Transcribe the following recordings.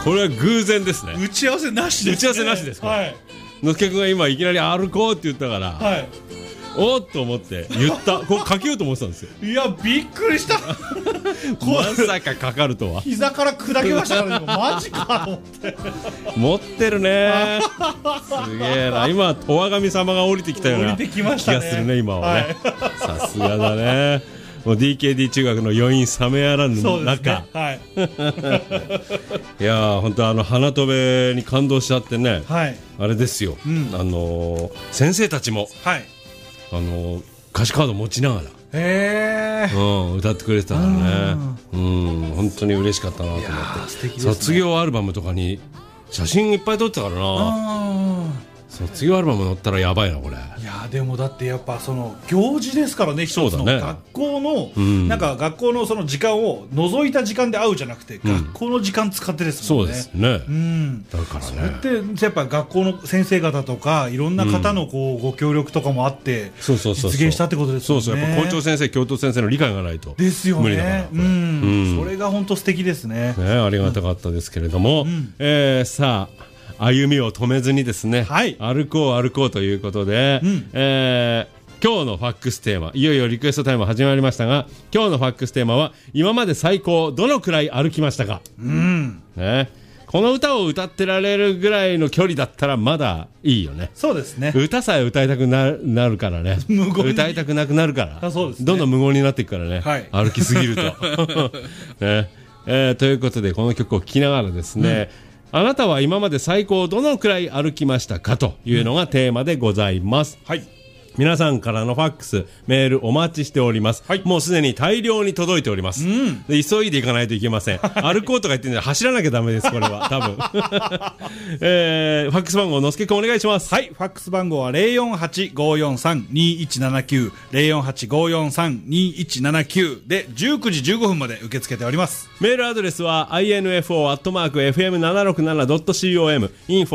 これは偶然ですね。 打ち合わせなしです、ね、 打ち合わせなしです。 はい。 のすけくんが今いきなり歩こうって言ったから、 はい、 おっと思って言ったこうかけようと思ってたんですよ。 いやびっくりしたまさかかかるとは。 膝から砕けましたからねマジかと思って持ってるねすげえな。今戸上神様が降りてきたような気がするね今はね。さすがだね。もう DKD 中学の余韻冷めやらぬ中、 ね、はい、 いやー本当花飛べに感動しちゃってね、 はい、 あれですよ、うん、先生たちも、 はい、 歌詞カード持ちながら、歌ってくれてたからね、本当に嬉しかったなと思って。素敵ですね。卒業アルバムとかに写真いっぱい撮ってたからな。卒業アルバム載ったらやばいなこれ。 いやでもだってやっぱその行事ですからね、一つの学校の、なんか学校のその時間を除いた時間で会うじゃなくて、学校の時間使ってですもんね。そうですね、だからねそれってやっぱ学校の先生方とかいろんな方のこうご協力とかもあって実現したってことですよね。そうそう、やっぱ校長先生教頭先生の理解がないとですよね。無理だから、それが本当素敵ですね。ありがたかったですけれども、さあ歩みを止めずにですね、はい、歩こう歩こうということで、今日のファックステーマ、いよいよリクエストタイム始まりましたが、今日のファックステーマは今まで最高どのくらい歩きましたか、ね、この歌を歌ってられるぐらいの距離だったらまだいいよね。そうですね。歌さえ歌いたくなるからね歌いたくなくなるから、そうですね、どんどん無言になっていくからね、はい、歩きすぎると、ねということでこの曲を聴きながらですね、あなたは今まで最高どのくらい歩きましたかというのがテーマでございます、はい、皆さんからのファックスメールお待ちしております、はい、もうすでに大量に届いております、で急いでいかないといけません歩こうとか言ってんじゃ走らなきゃダメですこれは多分ファックス番号のすけくんお願いします。はい、ファックス番号は 048-543-2179 048-543-2179 で19時15分まで受け付けております。メールアドレスは info@fm767.com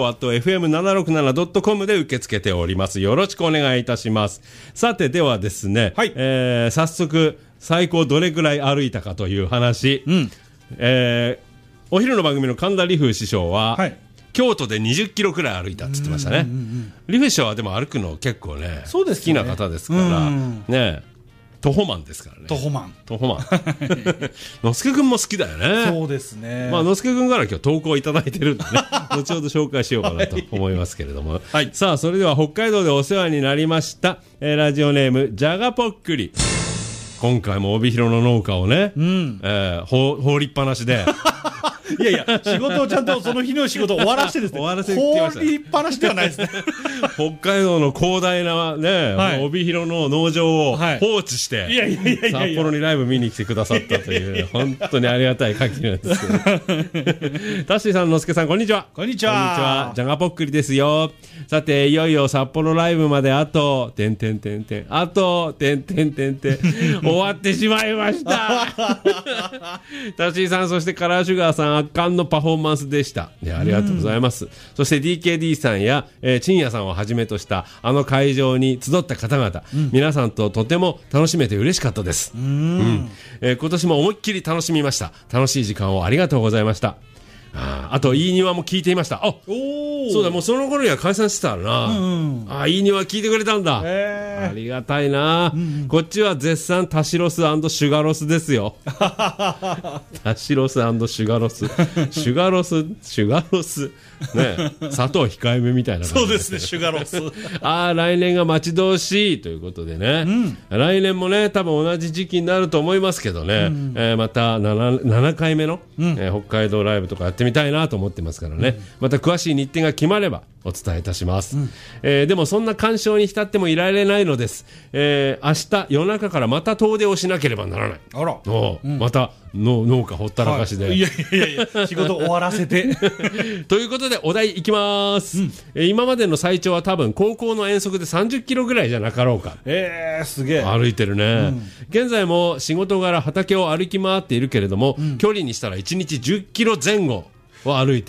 info@fm767.com で受け付けております。よろしくお願いいたします。さてではですね、はい、早速最高どれくらい歩いたかという話、お昼の番組の神田理風師匠は、はい、京都で20キロくらい歩いたって言ってましたね。理風師匠はでも歩くの結構ね、好きな方ですからね。徒歩マンですからね。徒歩マンのすけくんも好きだよね。そうですね。まあのすけくんから今日投稿いただいてるんでね後ほど紹介しようかなと思いますけれども、はい、さあそれでは北海道でお世話になりました、ラジオネームじゃがぽっくり。今回も帯広の農家をね、放りっぱなしでいやいや仕事をちゃんとその日の仕事を終わらせてですね、終わらせてきました。放りっぱなしではないですね北海道の広大なね、はい、帯広の農場を放置して、札幌にライブ見に来てくださったという本当にありがたい限りなんですけどタッシーさん、のすけさん、こんにちは。こんにちは。じゃがぽっくりですよ。さていよいよ札幌ライブまであとあと終わってしまいましたタッシーさん、そしてカラーシュガーさん、圧巻のパフォーマンスでした。ありがとうございます。そして DKD さんや、ちんやさんをはじめとしたあの会場に集った方々、皆さんととても楽しめて嬉しかったです。今年も思いっきり楽しみました。楽しい時間をありがとうございました。あといい庭も聞いていました。そうだ、もうその頃には解散してたな。いい庭聞いてくれたんだ。ありがたいな。こっちは絶賛タシロス&シュガロスですよタシロス&シュガロスシュガロスね、砂糖控えめみたいな感じ。そうですね、シュガロス来年が待ち遠しいということでね、来年もね多分同じ時期になると思いますけどね、また 7回目の、北海道ライブとかやってみたいなと思ってますからね、また詳しい日程が決まればお伝えいたします。でもそんな感傷に浸ってもいられないのです。明日夜中からまた遠出をしなければならない。あら、また農家ほったらかしで、いや仕事終わらせてということでお題いきます、今までの最長は多分高校の遠足で30キロぐらいじゃなかろうか。すげえ歩いてるね、現在も仕事柄畑を歩き回っているけれども、距離にしたら1日10キロ前後を歩いてる。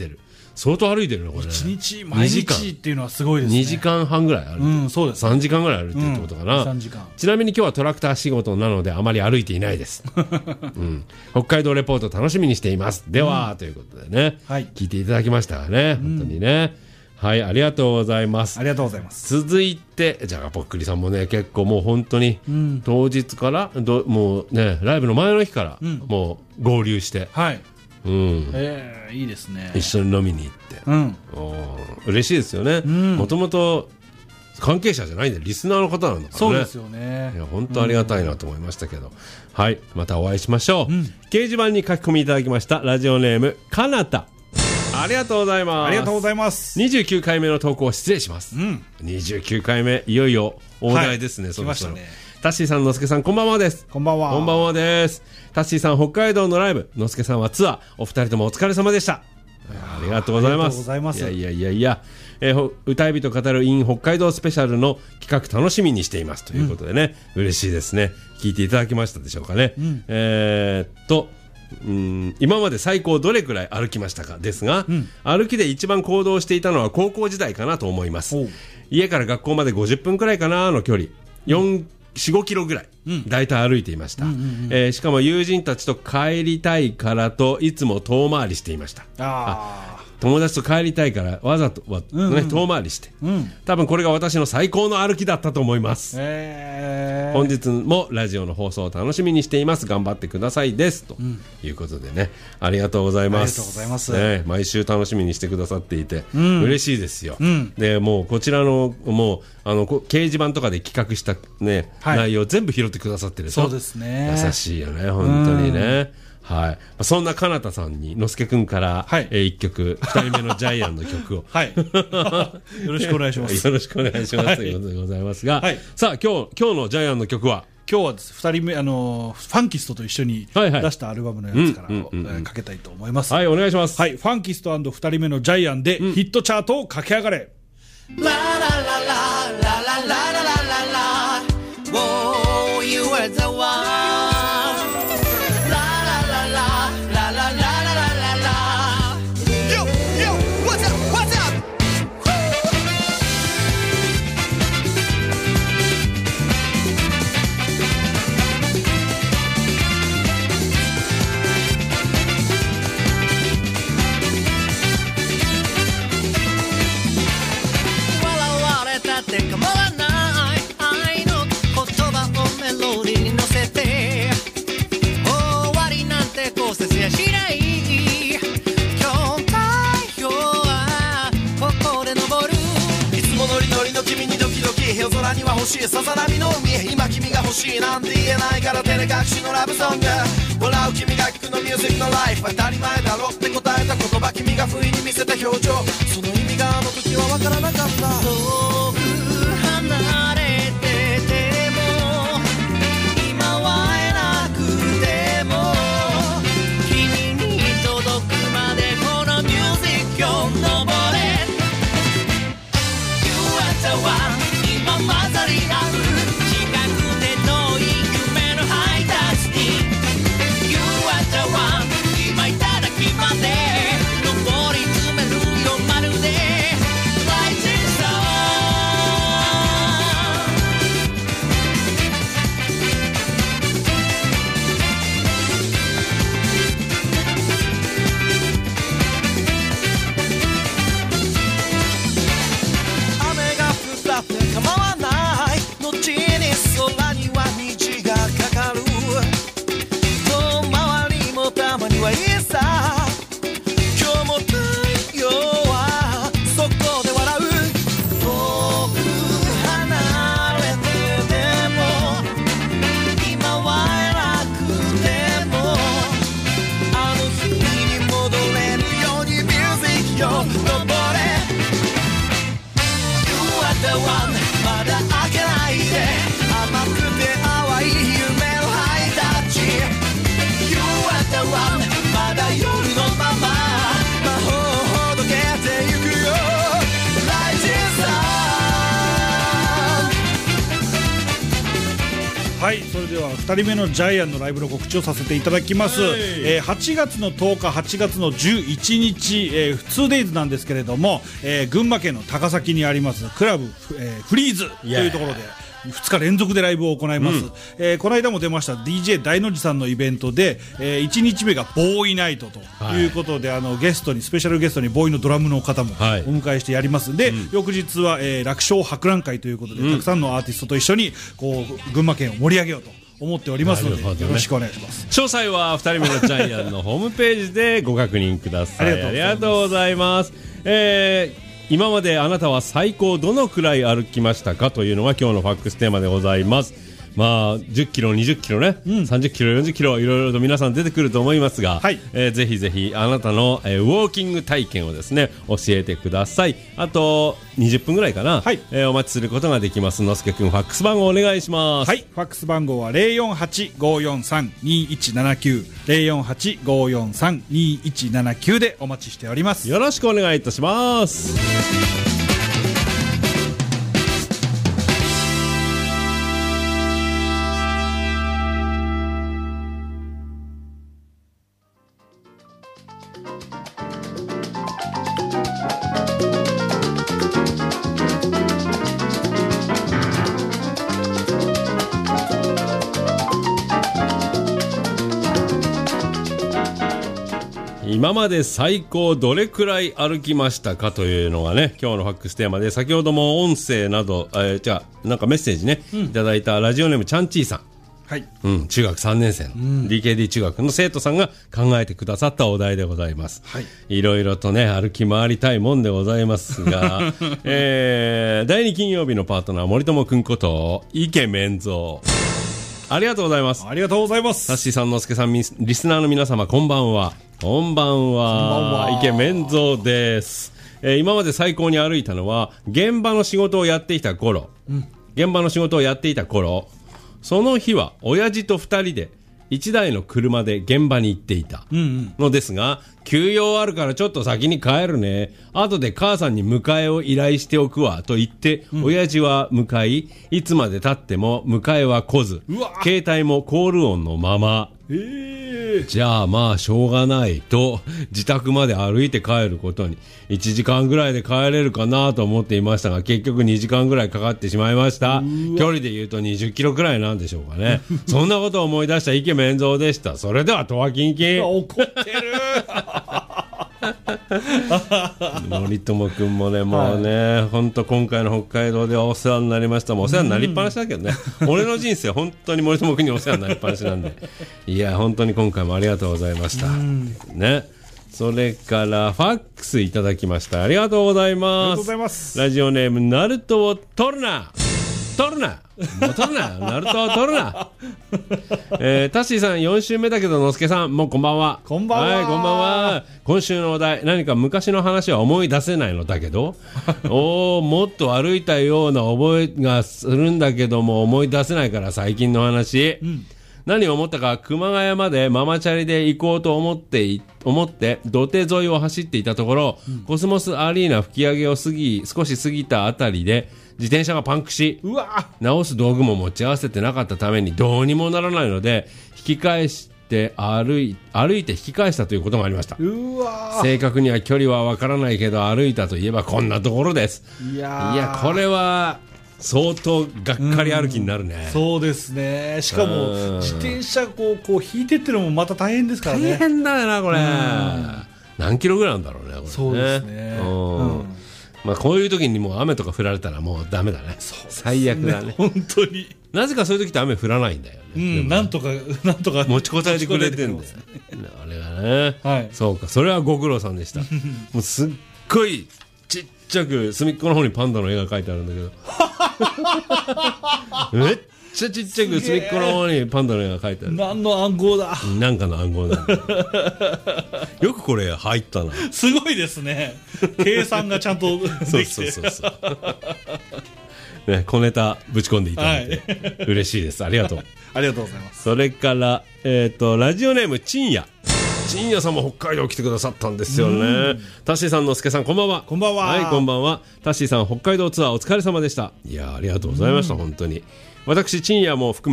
相当歩いてるのこれ。 1日毎日っていうのはすごいですね。 2時間半ぐらい歩いてる、 そうです、 3時間ぐらい歩いてるってことかな、 3時間。 ちなみに今日はトラクター仕事なのであまり歩いていないです、北海道レポート楽しみにしています。では、ということでね、聞いていただきましたがね、本当にね、はい、ありがとうございます。 ありがとうございます。 続いて、じゃあぽっくりさんもね、結構もう本当に当日からもうね、ライブの前の日からもう合流して、いいですね。 一緒に飲みに行って、嬉しいですよね。もともと関係者じゃないんでリスナーの方なんだからね。 そうですよね。 いや本当ありがたいなと思いましたけど、はい、またお会いしましょう。掲示板に書き込みいただきましたラジオネームかなた、ありがとうございます。 ありがとうございます。 29回目の投稿失礼します、29回目いよいよ大台ですね。そろそろタッシーさん、のすけさん、こんばんはです。 こんばんは。 こんばんはです。タッシーさん、北海道のライブ、のすけさんはツアー、お二人ともお疲れ様でした。ありがとうございます。 ありがとうございます。 いや、歌い人語る in 北海道スペシャルの企画楽しみにしていますということでね、嬉しいですね。聞いていただきましたでしょうかね。今まで最高どれくらい歩きましたかですが、歩きで一番行動していたのは高校時代かなと思います。家から学校まで50分くらいかなの距離、4、5キロぐらいだいたい歩いていました。しかも友人たちと帰りたいからといつも遠回りしていました。友達と帰りたいからわざと遠回りして、多分これが私の最高の歩きだったと思います。本日もラジオの放送を楽しみにしています。頑張ってくださいです、ということでね、ありがとうございます。 ありがとうございます、 毎週楽しみにしてくださっていて、嬉しいですよ。でもうこちらのもう掲示板とかで企画した、内容全部拾ってくださってる。 そうですね。 優しいよね、本当にね。はい、そんなかなたさんにのすけくんから、1曲2人目のジャイアンの曲を、 よろしくお願いします。 よろしくお願いします、ということでございますが、さあ今日のジャイアンの曲は、 今日は2人目ファンキストと一緒に出したアルバムのやつからかけたいと思います。 はい、お願いします。 はい、ファンキスト&2人目のジャイアンでヒットチャートを駆け上がれ。ラララララララララララ Oh, you are the one。夜空には欲しいさざ波の海、今君が欲しいなんて言えないから照れ隠しのラブソング、笑う君が聞くのミュージックのライフ、当たり前だろって答えた言葉、君が不意に見せた表情、その意味があの時は分からなかった。遠く離れてても今は会えなくても君に届くまでこのミュージックを登れ。 You are the one、混ざり合う近くで遠い夢のハイタッチに You are the one、 今いただきまで上り詰めるよまるで Rising Star。 それでは2人目のジャイアンのライブの告知をさせていただきます、8月の10日8月の11日、2days なんですけれども、群馬県の高崎にありますクラブ、フリーズというところで2日連続でライブを行います、この間も出ました DJ 大の字さんのイベントで、1日目がボーイナイトということで、ゲストにスペシャルゲストにボーイのドラムの方もお迎えしてやりますんで、翌日は、楽勝博覧会ということで、たくさんのアーティストと一緒にこう群馬県を盛り上げようと思っておりますので、よろしくお願いします。 詳細は2人目のジャイアンのホームページでご確認ください。ありがとうございます。今まであなたは最高どのくらい歩きましたかというのが今日のファックステーマでございます。まあ10キロ20キロね、30キロ40キロいろいろと皆さん出てくると思いますが、ぜひぜひあなたの、ウォーキング体験をですね教えてください。あと20分ぐらいかな、お待ちすることができます。のすけくんファックス番号お願いします。 はい、ファックス番号は 048-543-2179 048-543-2179 でお待ちしております。 よろしくお願いいたします。今まで最高どれくらい歩きましたかというのがね今日のファックステーマで、先ほども音声など、じゃあなんかメッセージね、いただいたラジオネームちゃんちーさん、中学3年生の、DKD 中学の生徒さんが考えてくださったお題でございます。いろいろとね歩き回りたいもんでございますが、第2金曜日のパートナー森友くんこと池面蔵、ありがとうございます。 ありがとうございます。 タッシーさん、のすけさん、リスナーの皆様、こんばんは。こんばんは。池面蔵です。今まで最高に歩いたのは、現場の仕事をやっていた頃、その日は親父と2人で1台の車で現場に行っていたのですが、休養あるからちょっと先に帰るね、後で母さんに迎えを依頼しておくわと言って、親父は向かい、いつまで経っても迎えは来ず、携帯もコール音のまま、じゃあまあしょうがないと自宅まで歩いて帰ることに、1時間ぐらいで帰れるかなと思っていましたが、結局2時間ぐらいかかってしまいました。距離で言うと20キロくらいなんでしょうかね。そんなことを思い出した池面蔵でした。それではとわきんきん。 怒ってる森友くんもね、もうね、本当今回の北海道ではお世話になりました。もうお世話になりっぱなしだけどね、俺の人生本当に森友くんにお世話になりっぱなしなんで、いや本当に今回もありがとうございましたね。それからファックスいただきました。ありがとうございます。ラジオネームナルトを取るなナルトを取るなタッシーさん4週目だけど、のすけさんもうこんばんは。 こんばんは。 はい、こんばんは。今週のお題、何か昔の話は思い出せないのだけどもっと歩いたような覚えがするんだけども思い出せないから最近の話、何を思ったか、熊谷までママチャリで行こうと思って土手沿いを走っていたところ、コスモスアリーナ吹き上げを少し過ぎたあたりで自転車がパンクし、直す道具も持ち合わせてなかったためにどうにもならないので、引き返して歩いて引き返したということがありました。正確には距離はわからないけど、歩いたといえばこんなところです。いやこれは相当がっかり歩きになるね。 そうですね。しかも自転車こう引いてってのもまた大変ですからね。 大変だよなこれ。何キロぐらいなんだろうね、これね。 そうですね。 まあこういう時にもう雨とか降られたらもうダメだね。最悪だね。 本当に。なぜかそういう時って雨降らないんだよね。 なんとか持ちこたえてくれてるんだよ。あれがね。そうか、それはご苦労さんでした。もうすっごいちっちゃく隅っこの方にパンダの絵が描いてあるんだけどめっちゃちっちゃく隅っこの方にパンダの絵が描いてある。 何の暗号だ。 なんかの暗号なんだよくこれ入ったな。 すごいですね。計算がちゃんとできてそうね、小ネタぶち込んでいただいて、嬉しいです。ありがとうありがとうございます。 それからラジオネームちんやさんも北海道来てくださったんですよね。タッシーさん、のすけさん、こんばんは。 こんばんは。 はい、こんばんは。タッシーさん、北海道ツアーお疲れ様でした。いやありがとうございました。本当に私ちんやも含め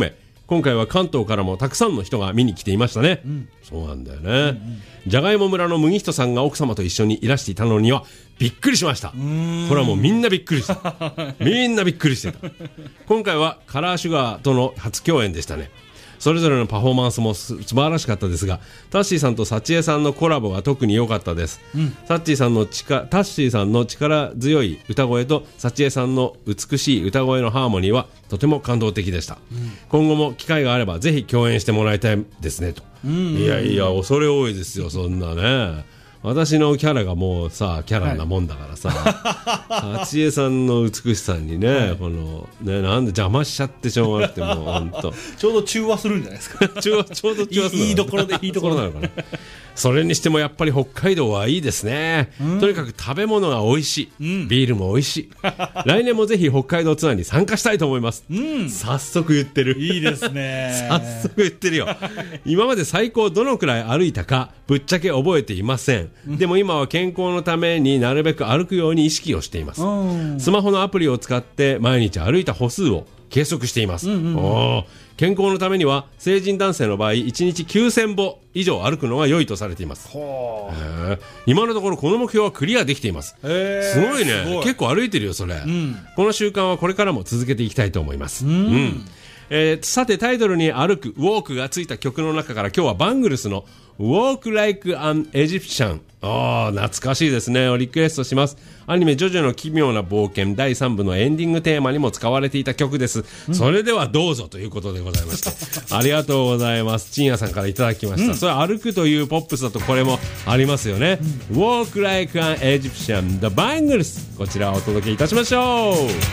今回は関東からもたくさんの人が見に来ていましたね、そうなんだよね、じゃがいも村の麦人さんが奥様と一緒にいらしていたのにはびっくりしました。これはもうみんなびっくりしたみんなびっくりしてた。今回はカラーシュガーとの初共演でしたね。それぞれのパフォーマンスも素晴らしかったですが、タッシーさんとサチエさんのコラボが特に良かったです、タッシーさんの力強い歌声とサチエさんの美しい歌声のハーモニーはとても感動的でした、今後も機会があればぜひ共演してもらいたいですねと、いやいや恐れ多いですよ、そんなね。私のキャラがもうさキャラなもんだからさ、サチエさんの美しさにね、このね、なんで邪魔しちゃってしょうがなくて、もう本当ちょうど中和するんじゃないですかちょうど中和するいいところでいいところなのかなそれにしてもやっぱり北海道はいいですね、とにかく食べ物が美味しい、ビールも美味しい来年もぜひ北海道ツアーに参加したいと思います、早速言ってる、 いいですね早速言ってるよ今まで最高どのくらい歩いたかぶっちゃけ覚えていません、でも今は健康のためになるべく歩くように意識をしています、スマホのアプリを使って毎日歩いた歩数を計測しています、健康のためには成人男性の場合1日9000歩以上歩くのが良いとされています。今のところこの目標はクリアできています。すごいね、結構歩いてるよそれ、この習慣はこれからも続けていきたいと思います。さてタイトルに歩くウォークがついた曲の中から今日はバングルスの Walk Like an Egyptian、 懐かしいですねをリクエストします。アニメジョジョの奇妙な冒険第3部のエンディングテーマにも使われていた曲です、それではどうぞということでございましたありがとうございます。ちんやさんからいただきました、それ歩くというポップスだとこれもありますよね、Walk Like an Egyptian The Bangles、 こちらをお届けいたしましょう。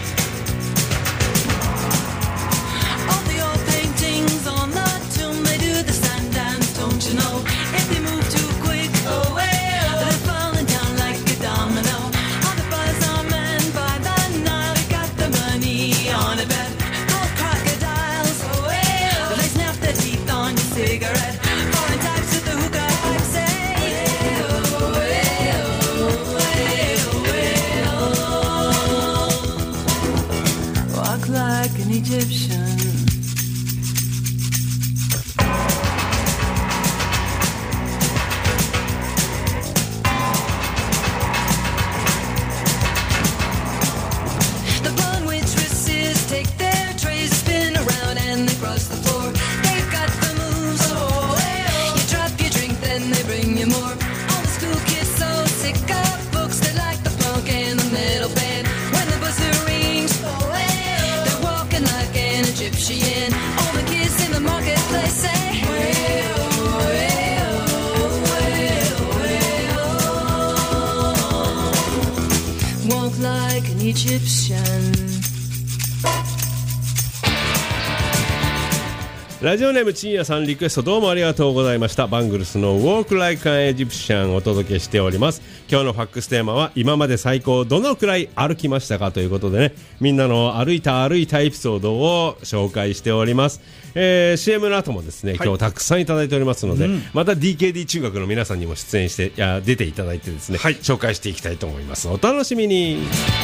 ラジオネームちんやさんリクエストどうもありがとうございました。バングルスの Walk Like an Egyptian お届けしております。今日のファックステーマは今まで最高どのくらい歩きましたかということでね、みんなの歩いたエピソードを紹介しております。CM の後もですね、今日たくさんいただいておりますので、また DKD 中学の皆さんにも出演して出ていただいてですね、紹介していきたいと思います。お楽しみに。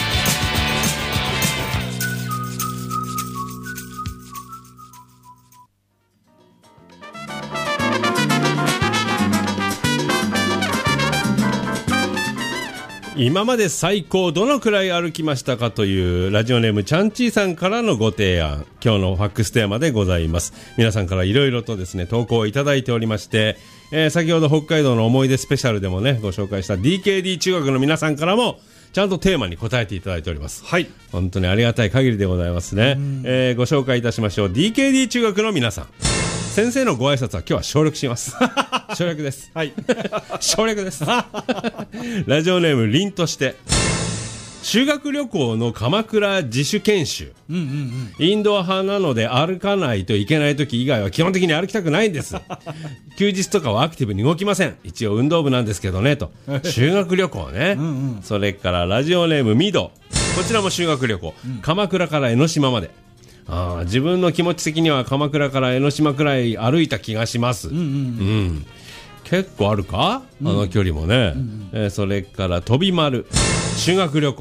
今まで最高どのくらい歩きましたかというラジオネームちゃんちーさんからのご提案、今日のファックステーマでございます。皆さんからいろいろとですね投稿をいただいておりまして、先ほど北海道の思い出スペシャルでもねご紹介した DKD 中学の皆さんからもちゃんとテーマに答えていただいております。本当にありがたい限りでございますね。ご紹介いたしましょう。 DKD 中学の皆さん、先生のご挨拶は今日は省略します省略です省略ですラジオネーム凛として、修学旅行の鎌倉自主研修、インドア派なので歩かないといけない時以外は基本的に歩きたくないんです休日とかはアクティブに動きません、一応運動部なんですけどねと修学旅行ねそれからラジオネームミド、こちらも修学旅行、鎌倉から江ノ島まで。自分の気持ち的には鎌倉から江ノ島くらい歩いた気がします、結構あるか、あの距離もね、それから飛び丸、修学旅行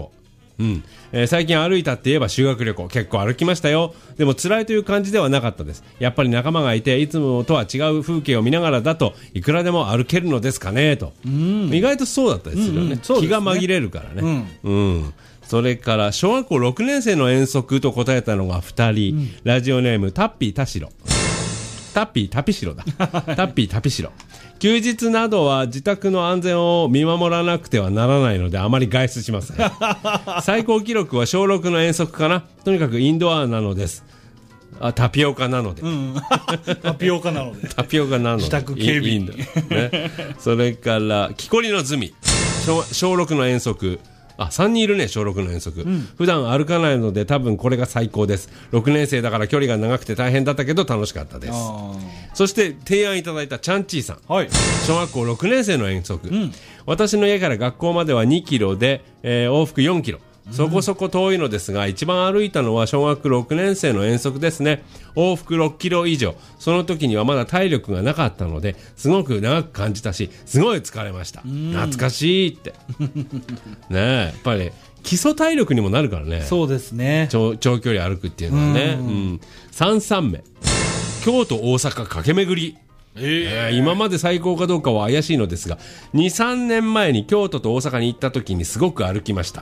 最近歩いたって言えば修学旅行、結構歩きましたよ。でも辛いという感じではなかったです。やっぱり仲間がいて、いつもとは違う風景を見ながらだといくらでも歩けるのですかねと。意外とそうだったりするよね。気が紛れるからね。それから小学校6年生の遠足と答えたのが2人、ラジオネームタッピー田代、タッピータピシロだタッピータピシロ。休日などは自宅の安全を見守らなくてはならないのであまり外出しません。最高記録は小6の遠足かな。とにかくインドアなのです。タピオカなので、 タピオカなのでタピオカなので自宅警備員、 それから木こりのズミ、小6の遠足、3人いるね、小6の遠足、普段歩かないので多分これが最高です。6年生だから距離が長くて大変だったけど楽しかったです。そして提案いただいたチャンチーさん、小学校6年生の遠足、私の家から学校までは2キロで、往復4キロ、そこそこ遠いのですが、一番歩いたのは小学6年生の遠足ですね。往復6キロ以上。その時にはまだ体力がなかったのですごく長く感じたし、すごい疲れました。懐かしいってねえ、やっぱり基礎体力にもなるからね。 そうですね、 長距離歩くっていうのはね。3目、京都大阪駆け巡り。今まで最高かどうかは怪しいのですが、 2,3 年前に京都と大阪に行った時にすごく歩きました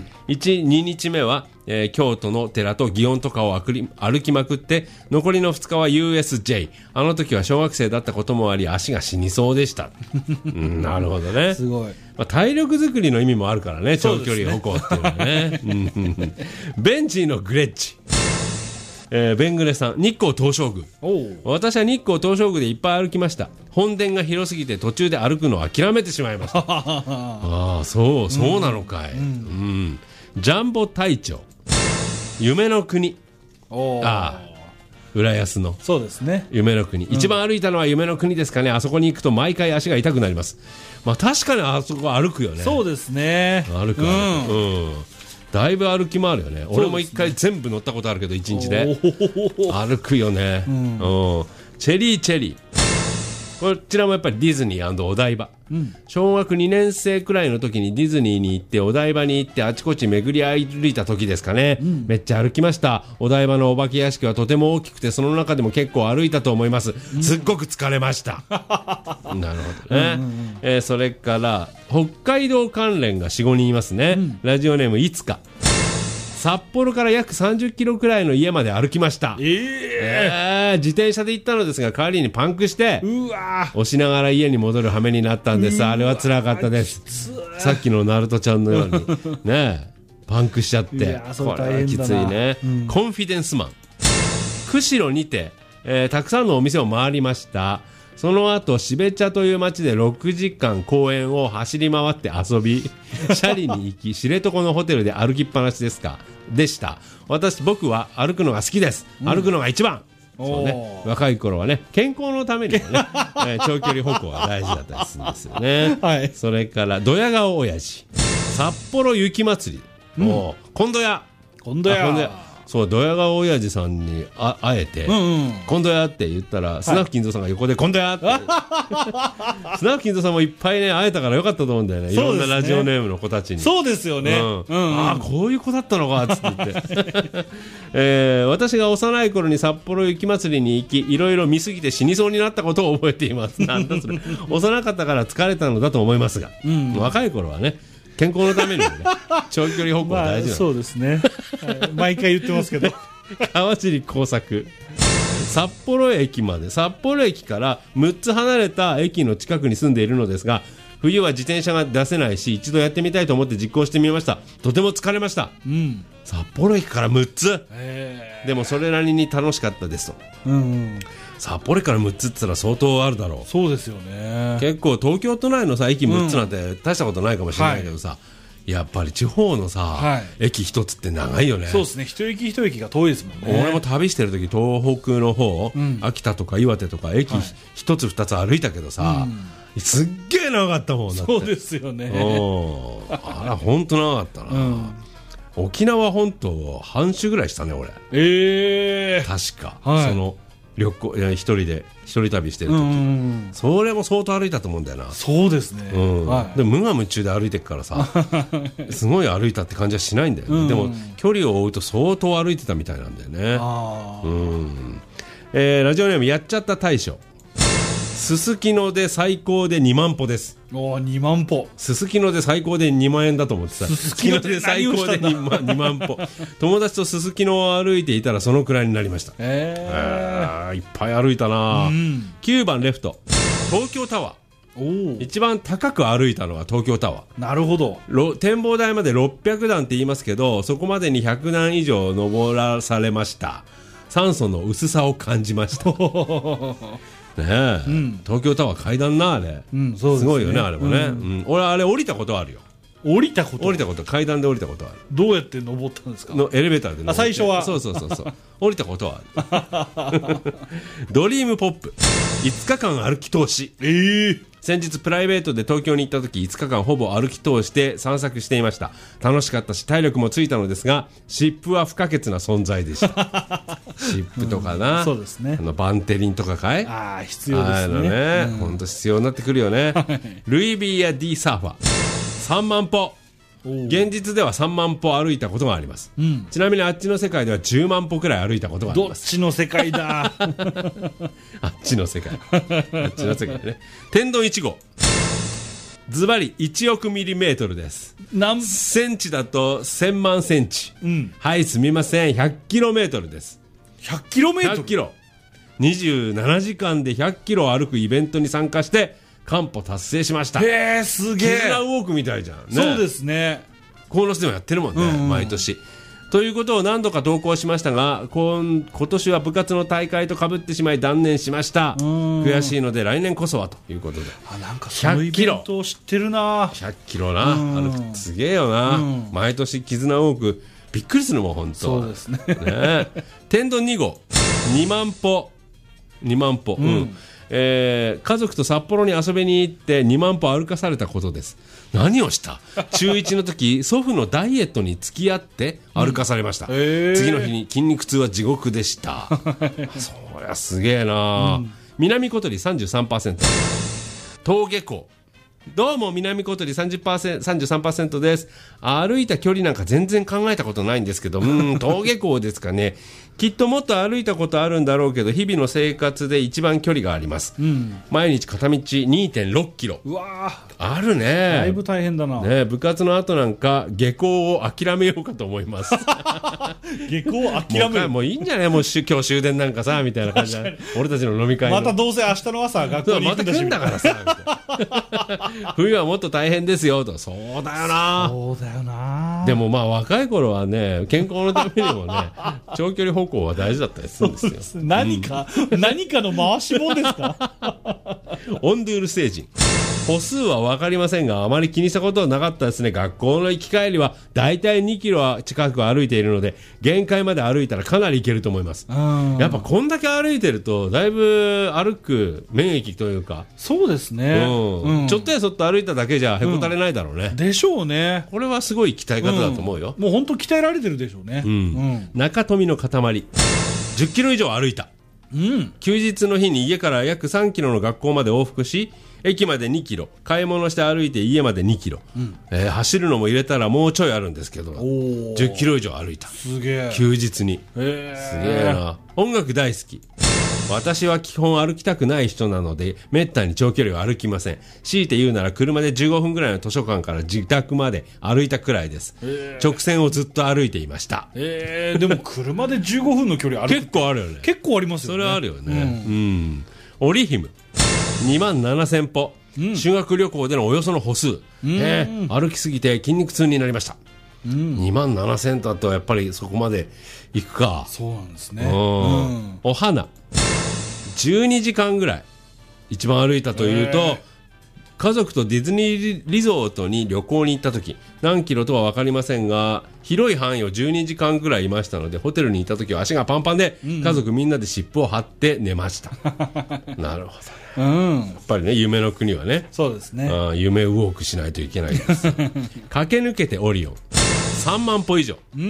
。2日目は、京都の寺と祇園とかを歩きまくって、残りの2日は USJ。 あの時は小学生だったこともあり足が死にそうでしたなるほどね、 すごい、 体力作りの意味もあるからね、長距離歩行っていうのはね。ベンチーのグレッチ、ベングレさん、日光東照宮。私は日光東照宮でいっぱい歩きました。本殿が広すぎて途中で歩くのを諦めてしまいましたそうなのかい。ジャンボ隊長、夢の国、浦安の、 そうですね、 夢の国、一番歩いたのは夢の国ですかね。あそこに行くと毎回足が痛くなります。確かにあそこ歩くよね。 そうですね、 歩く、だいぶ歩き回るよね。俺も一回全部乗ったことあるけど、1日で歩くよね。チェリー、こちらもやっぱりディズニー&お台場。小学2年生くらいの時にディズニーに行ってお台場に行ってあちこち巡り歩いた時ですかね。めっちゃ歩きました。お台場のお化け屋敷はとても大きくて、その中でも結構歩いたと思います。すっごく疲れましたなるほどね。それから北海道関連が 4,5 人いますね。ラジオネームいつか、札幌から約30キロくらいの家まで歩きました。自転車で行ったのですが帰りにパンクして、押しながら家に戻る羽目になったんです。あれは辛かったです。さっきのナルトちゃんのようにね、パンクしちゃって、これはきついね。コンフィデンスマン、釧路にて、たくさんのお店を回りました。その後標茶という町で6時間公園を走り回って遊び、シャリに行き、知床のホテルで歩きっぱなしでした。僕は歩くのが好きです。歩くのが一番。そうね、若い頃はね、健康のためにもね、長距離歩行が大事だったりするんですよね。それからドヤ顔親父、札幌雪まつり、今度やそうドヤ顔親父さんに会えて、今度やって言ったら、スナフ金蔵さんが横で今度やってスナフ金蔵さんもいっぱいね会えたからよかったと思うんだよね。いろんなラジオネームの子たちに。そうですよね。こういう子だったのかっつって言って私が幼い頃に札幌雪まつりに行き、いろいろ見すぎて死にそうになったことを覚えています。なんだそれ幼かったから疲れたのだと思いますが、若い頃はね、健康のためにもね、長距離歩行は大事なの。そうですね、毎回言ってますけど川尻耕作、札幌駅から6つ離れた駅の近くに住んでいるのですが、冬は自転車が出せないし、一度やってみたいと思って実行してみました。とても疲れました。札幌駅から6つ、でもそれなりに楽しかったですと。札幌から6つって言ったら相当あるだろう。そうですよね。結構東京都内のさ駅6つなんて大したことないかもしれないけどさ、やっぱり地方のさ、駅一つって長いよね。そうですね、一駅一駅が遠いですもんね。俺も旅してる時東北の方、秋田とか岩手とか駅一つ二つ歩いたけどさ、すっげえ長かったもん。そうですよね。あら本当長かったな。沖縄本島半周ぐらいしたね俺。確か、その旅行一人旅してる時、それも相当歩いたと思うんだよな。 そうですね、 でも無我夢中で歩いてるからさすごい歩いたって感じはしないんだよね、でも距離を追うと相当歩いてたみたいなんだよね。ラジオネームやっちゃった大将。すすきので最高で2万歩です。 2万歩。 すすきので最高で2万円だと思ってさ、 すすきので最高で 2万歩友達とすすきのを歩いていたらそのくらいになりました。いっぱい歩いたな、9番レフト東京タワー。一番高く歩いたのは東京タワー。 なるほど。 展望台まで600段って言いますけど、そこまでに100段以上登らされました。酸素の薄さを感じましたねえ、東京タワー階段なあれ、すごいよねあれもね、俺あれ降りたことあるよ。 降りたこと階段で降りたことある。 どうやって登ったんですか？ エレベーターで登って。 最初はそう降りたことはあるドリームポップ5日間歩き通し。先日プライベートで東京に行った時5日間ほぼ歩き通して散策していました。楽しかったし体力もついたのですが、湿布は不可欠な存在でした湿布とかな、 そうですね、 バンテリンとかかい、 必要ですね。 本当必要になってくるよねルイビーや D サーファー3万歩。現実では3万歩歩いたことがあります、ちなみにあっちの世界では10万歩くらい歩いたことがあります。 どっちの世界だあっちの世界ね。天丼1号ズバリ1億ミリメートルです。何センチだと1000万センチ、はいすみません100キロメートルです。 100キロメートル、 100キロ27時間で100キロ歩くイベントに参加して完歩達成しました。 すげえ。 絆ウォークみたいじゃん、ね、 そうですね。 鴻巣でもやってるもんね、毎年。ということを何度か投稿しましたが、今年は部活の大会と被ってしまい断念しました。悔しいので来年こそはということで。 なんかそのイベントを知ってるな。 100キロな、歩くすげえよな、毎年絆ウォークびっくりするもん本当。 そうですね天丼2号2万歩、家族と札幌に遊びに行って2万歩歩かされたことです。何をした？中1の時祖父のダイエットに付き合って歩かされました、次の日に筋肉痛は地獄でしたそりゃすげえな、南小鳥 33%、 登下校どうも南小鳥 33% です。歩いた距離なんか全然考えたことないんですけど、登下校ですかね。きっともっと歩いたことあるんだろうけど、日々の生活で一番距離があります、毎日片道 2.6 キロ。 うわあるね。 だいぶ大変だな、 ね、部活の後なんか下校を諦めようかと思います下校を諦めるもういいんじゃない、もう今日終電なんかさみたいな感じで俺たちの飲み会のまたどうせ明日の朝学校に行くんだし、 また来んだからさ冬はもっと大変ですよと。そうだよな。 そうだよな。 でもまあ若い頃はね、健康のためにもね長距離歩行は大事だったりするんですよ。 何かの回し物ですかオンドゥール星人歩数は分かりませんが、あまり気にしたことはなかったですね。学校の行き帰りはだいたい2キロは近く歩いているので、限界まで歩いたらかなり行けると思います。やっぱこんだけ歩いてるとだいぶ歩く免疫というか。 そうですね、 ちょっとやそっと歩いただけじゃへこたれないだろうね、 でしょうね。 これはすごい鍛え方だと思うよ、 もう本当鍛えられてるでしょうね、 中富の塊10キロ以上歩いた、休日の日に家から約3キロの学校まで往復し、駅まで2キロ、買い物して歩いて家まで2キロ、走るのも入れたらもうちょいあるんですけど、10キロ以上歩いた。 すげえ。 休日に、すげえな。音楽大好き。私は基本歩きたくない人なのでめったに長距離は歩きません。強いて言うなら車で15分ぐらいの図書館から自宅まで歩いたくらいです。直線をずっと歩いていました。 でも車で15分の距離歩く結構あるよね。 結構ありますよね。 それはあるよね、オリヒム2万7000歩、修学旅行でのおよその歩数、歩きすぎて筋肉痛になりました。2万7000だとやっぱりそこまで行くか。 そうなんですね、 お花12時間ぐらい一番歩いたというと、家族とディズニーリゾートに旅行に行った時、何キロとは分かりませんが広い範囲を12時間ぐらいいましたので、ホテルにいた時は足がパンパンで、家族みんなで尻尾を張って寝ましたなるほどね、やっぱりね、夢の国はね、 そうですね、 夢ウォークしないといけないです駆け抜けてオリオン3万歩以上、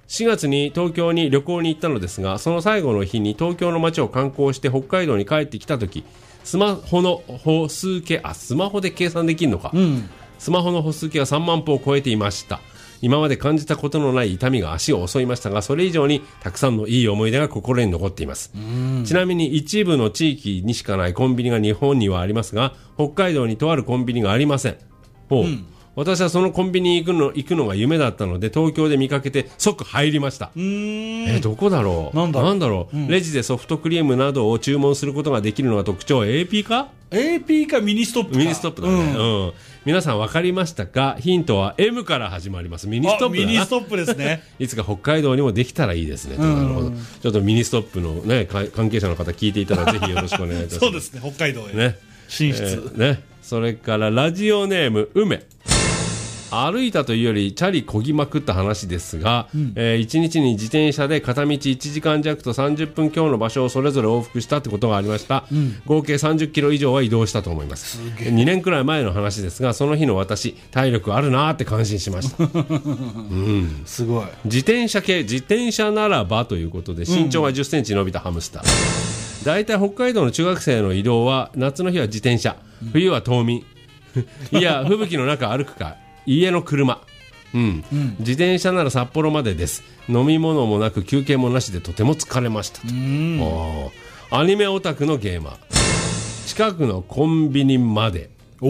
4月に東京に旅行に行ったのですが、その最後の日に東京の街を観光して北海道に帰ってきたとき、スマホで計算できるのか、スマホの歩数計は3万歩を超えていました。今まで感じたことのない痛みが足を襲いましたが、それ以上にたくさんのいい思い出が心に残っています。ちなみに一部の地域にしかないコンビニが日本にはありますが、北海道にとあるコンビニがありません。私はそのコンビニに行くのが夢だったので、東京で見かけて即入りました。どこだろう、なんだろう、レジでソフトクリームなどを注文することができるのが特徴。 AP かミニストップか。 ミニストップだね、皆さん分かりましたか？ヒントは M から始まります。ミニストップだな。 ミニストップですねいつか北海道にもできたらいいですね。なるほど。ちょっとミニストップの、ね、関係者の方聞いていたらぜひよろしくお願いいたします。 そうですね、北海道へ、 ね、 進出、 それからラジオネーム梅。歩いたというよりチャリこぎまくった話ですが、1日に自転車で片道1時間弱と30分強の場所をそれぞれ往復したってことがありました。合計30キロ以上は移動したと思います。2年くらい前の話ですが、その日の私体力あるなーって感心しました。 すごい。 自転車ならばということで、身長が10センチ伸びたハムスター。だいたい北海道の中学生の移動は、夏の日は自転車、冬は冬眠いや吹雪の中歩くか家の車、自転車なら札幌までです。飲み物もなく休憩もなしでとても疲れましたと。アニメオタクのゲーマー、近くのコンビニまで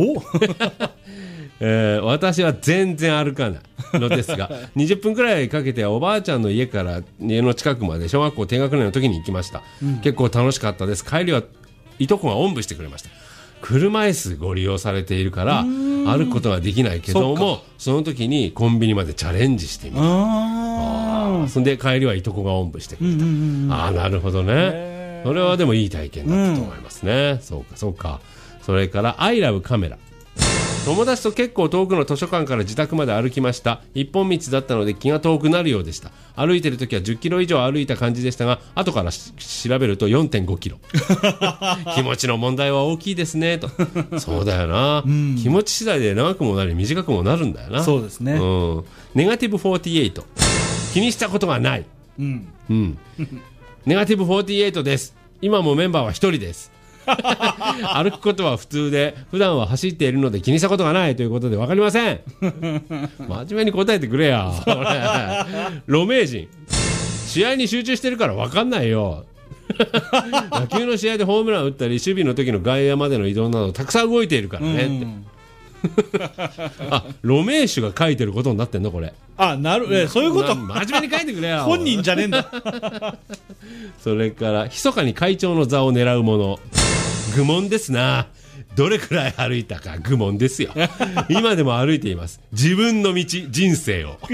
私は全然歩かないのですが20分くらいかけておばあちゃんの家から家の近くまで小学校低学年の時に行きました。結構楽しかったです。帰りはいとこがおんぶしてくれました。車椅子ご利用されているから歩くことができないけども、その時にコンビニまでチャレンジしてみた。そんで帰りはいとこがおんぶしてくれた。なるほどね。それはでもいい体験だったと思いますね。そうか。それからI loveカメラ。友達と結構遠くの図書館から自宅まで歩きました。一本道だったので気が遠くなるようでした。歩いてる時は10キロ以上歩いた感じでしたが、後から調べると 4.5 キロ気持ちの問題は大きいですねと。そうだよな、気持ち次第で長くもなり短くもなるんだよな。 そうですね。 ネガティブ48、気にしたことがない。ネガティブ48です。今もメンバーは1人です。歩くことは普通で普段は走っているので気にしたことがないということで分かりません。真面目に答えてくれやロメイ人、試合に集中してるから分かんないよ。野球の試合でホームラン打ったり守備の時の外野までの移動などたくさん動いているからねってロメイシュが書いてることになってんのこれ。 そういうこと。 真面目に書いてくれよ。 本人じゃねえんだ。 それから密かに会長の座を狙うもの、愚問ですな。どれくらい歩いたか愚問ですよ。今でも歩いています。自分の道、人生を。かっこ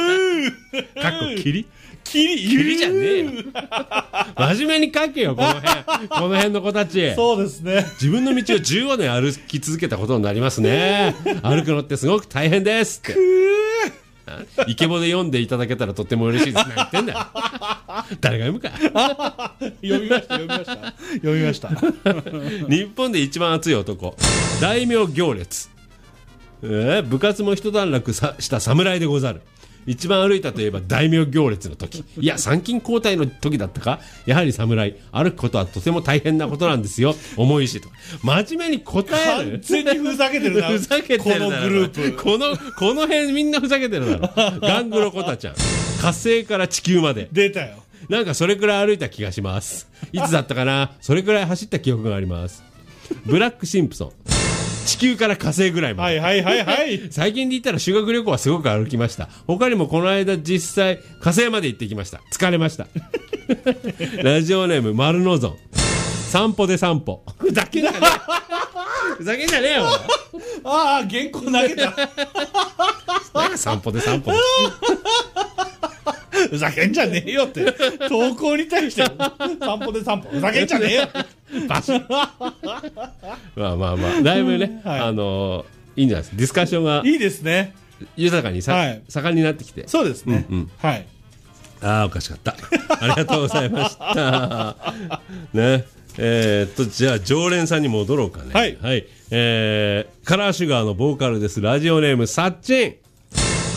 霧じゃねえよ。真面目に書けよ、この辺の子たち。 そうですね。 自分の道を15年歩き続けたことになりますね。歩くのってすごく大変ですって。イケボで読んでいただけたらとっても嬉しいですね。言ってんだよ。誰が読むか。 読みました。 日本で一番熱い男、大名行列。部活も一段落した侍でござる。一番歩いたといえば大名行列の時、いや参勤交代の時だったか。やはり侍、歩くことはとても大変なことなんですよ。重いしとか真面目に答える。 完全にふざけてるな。 ふざけてるだろ。 このグループ、 この辺みんなふざけてるだろ。ガングロコタちゃん、火星から地球まで出たよ。 なんかそれくらい歩いた気がします。いつだったかな。それくらい走った記憶があります。ブラックシンプソン、地球から火星ぐらいまで。最近で言ったら修学旅行はすごく歩きました。他にもこの間実際火星まで行ってきました。疲れました。ラジオネーム丸のぞん、散歩で散歩。ふざけんじゃねえ。ふざけんじゃねえよ。 原稿投げた。 散歩で散歩。 ふざけんじゃねえよって。投稿に対して散歩で散歩、ふざけんじゃねえよ。バシッ。まあだいぶね、いいんじゃないですか。ディスカッションがいいですね。 豊かに盛んになってきて。 そうですね。 おかしかった。ありがとうございました。ね。じゃあ常連さんに戻ろうかね。カラーシュガーのボーカルです。ラジオネームさっちん。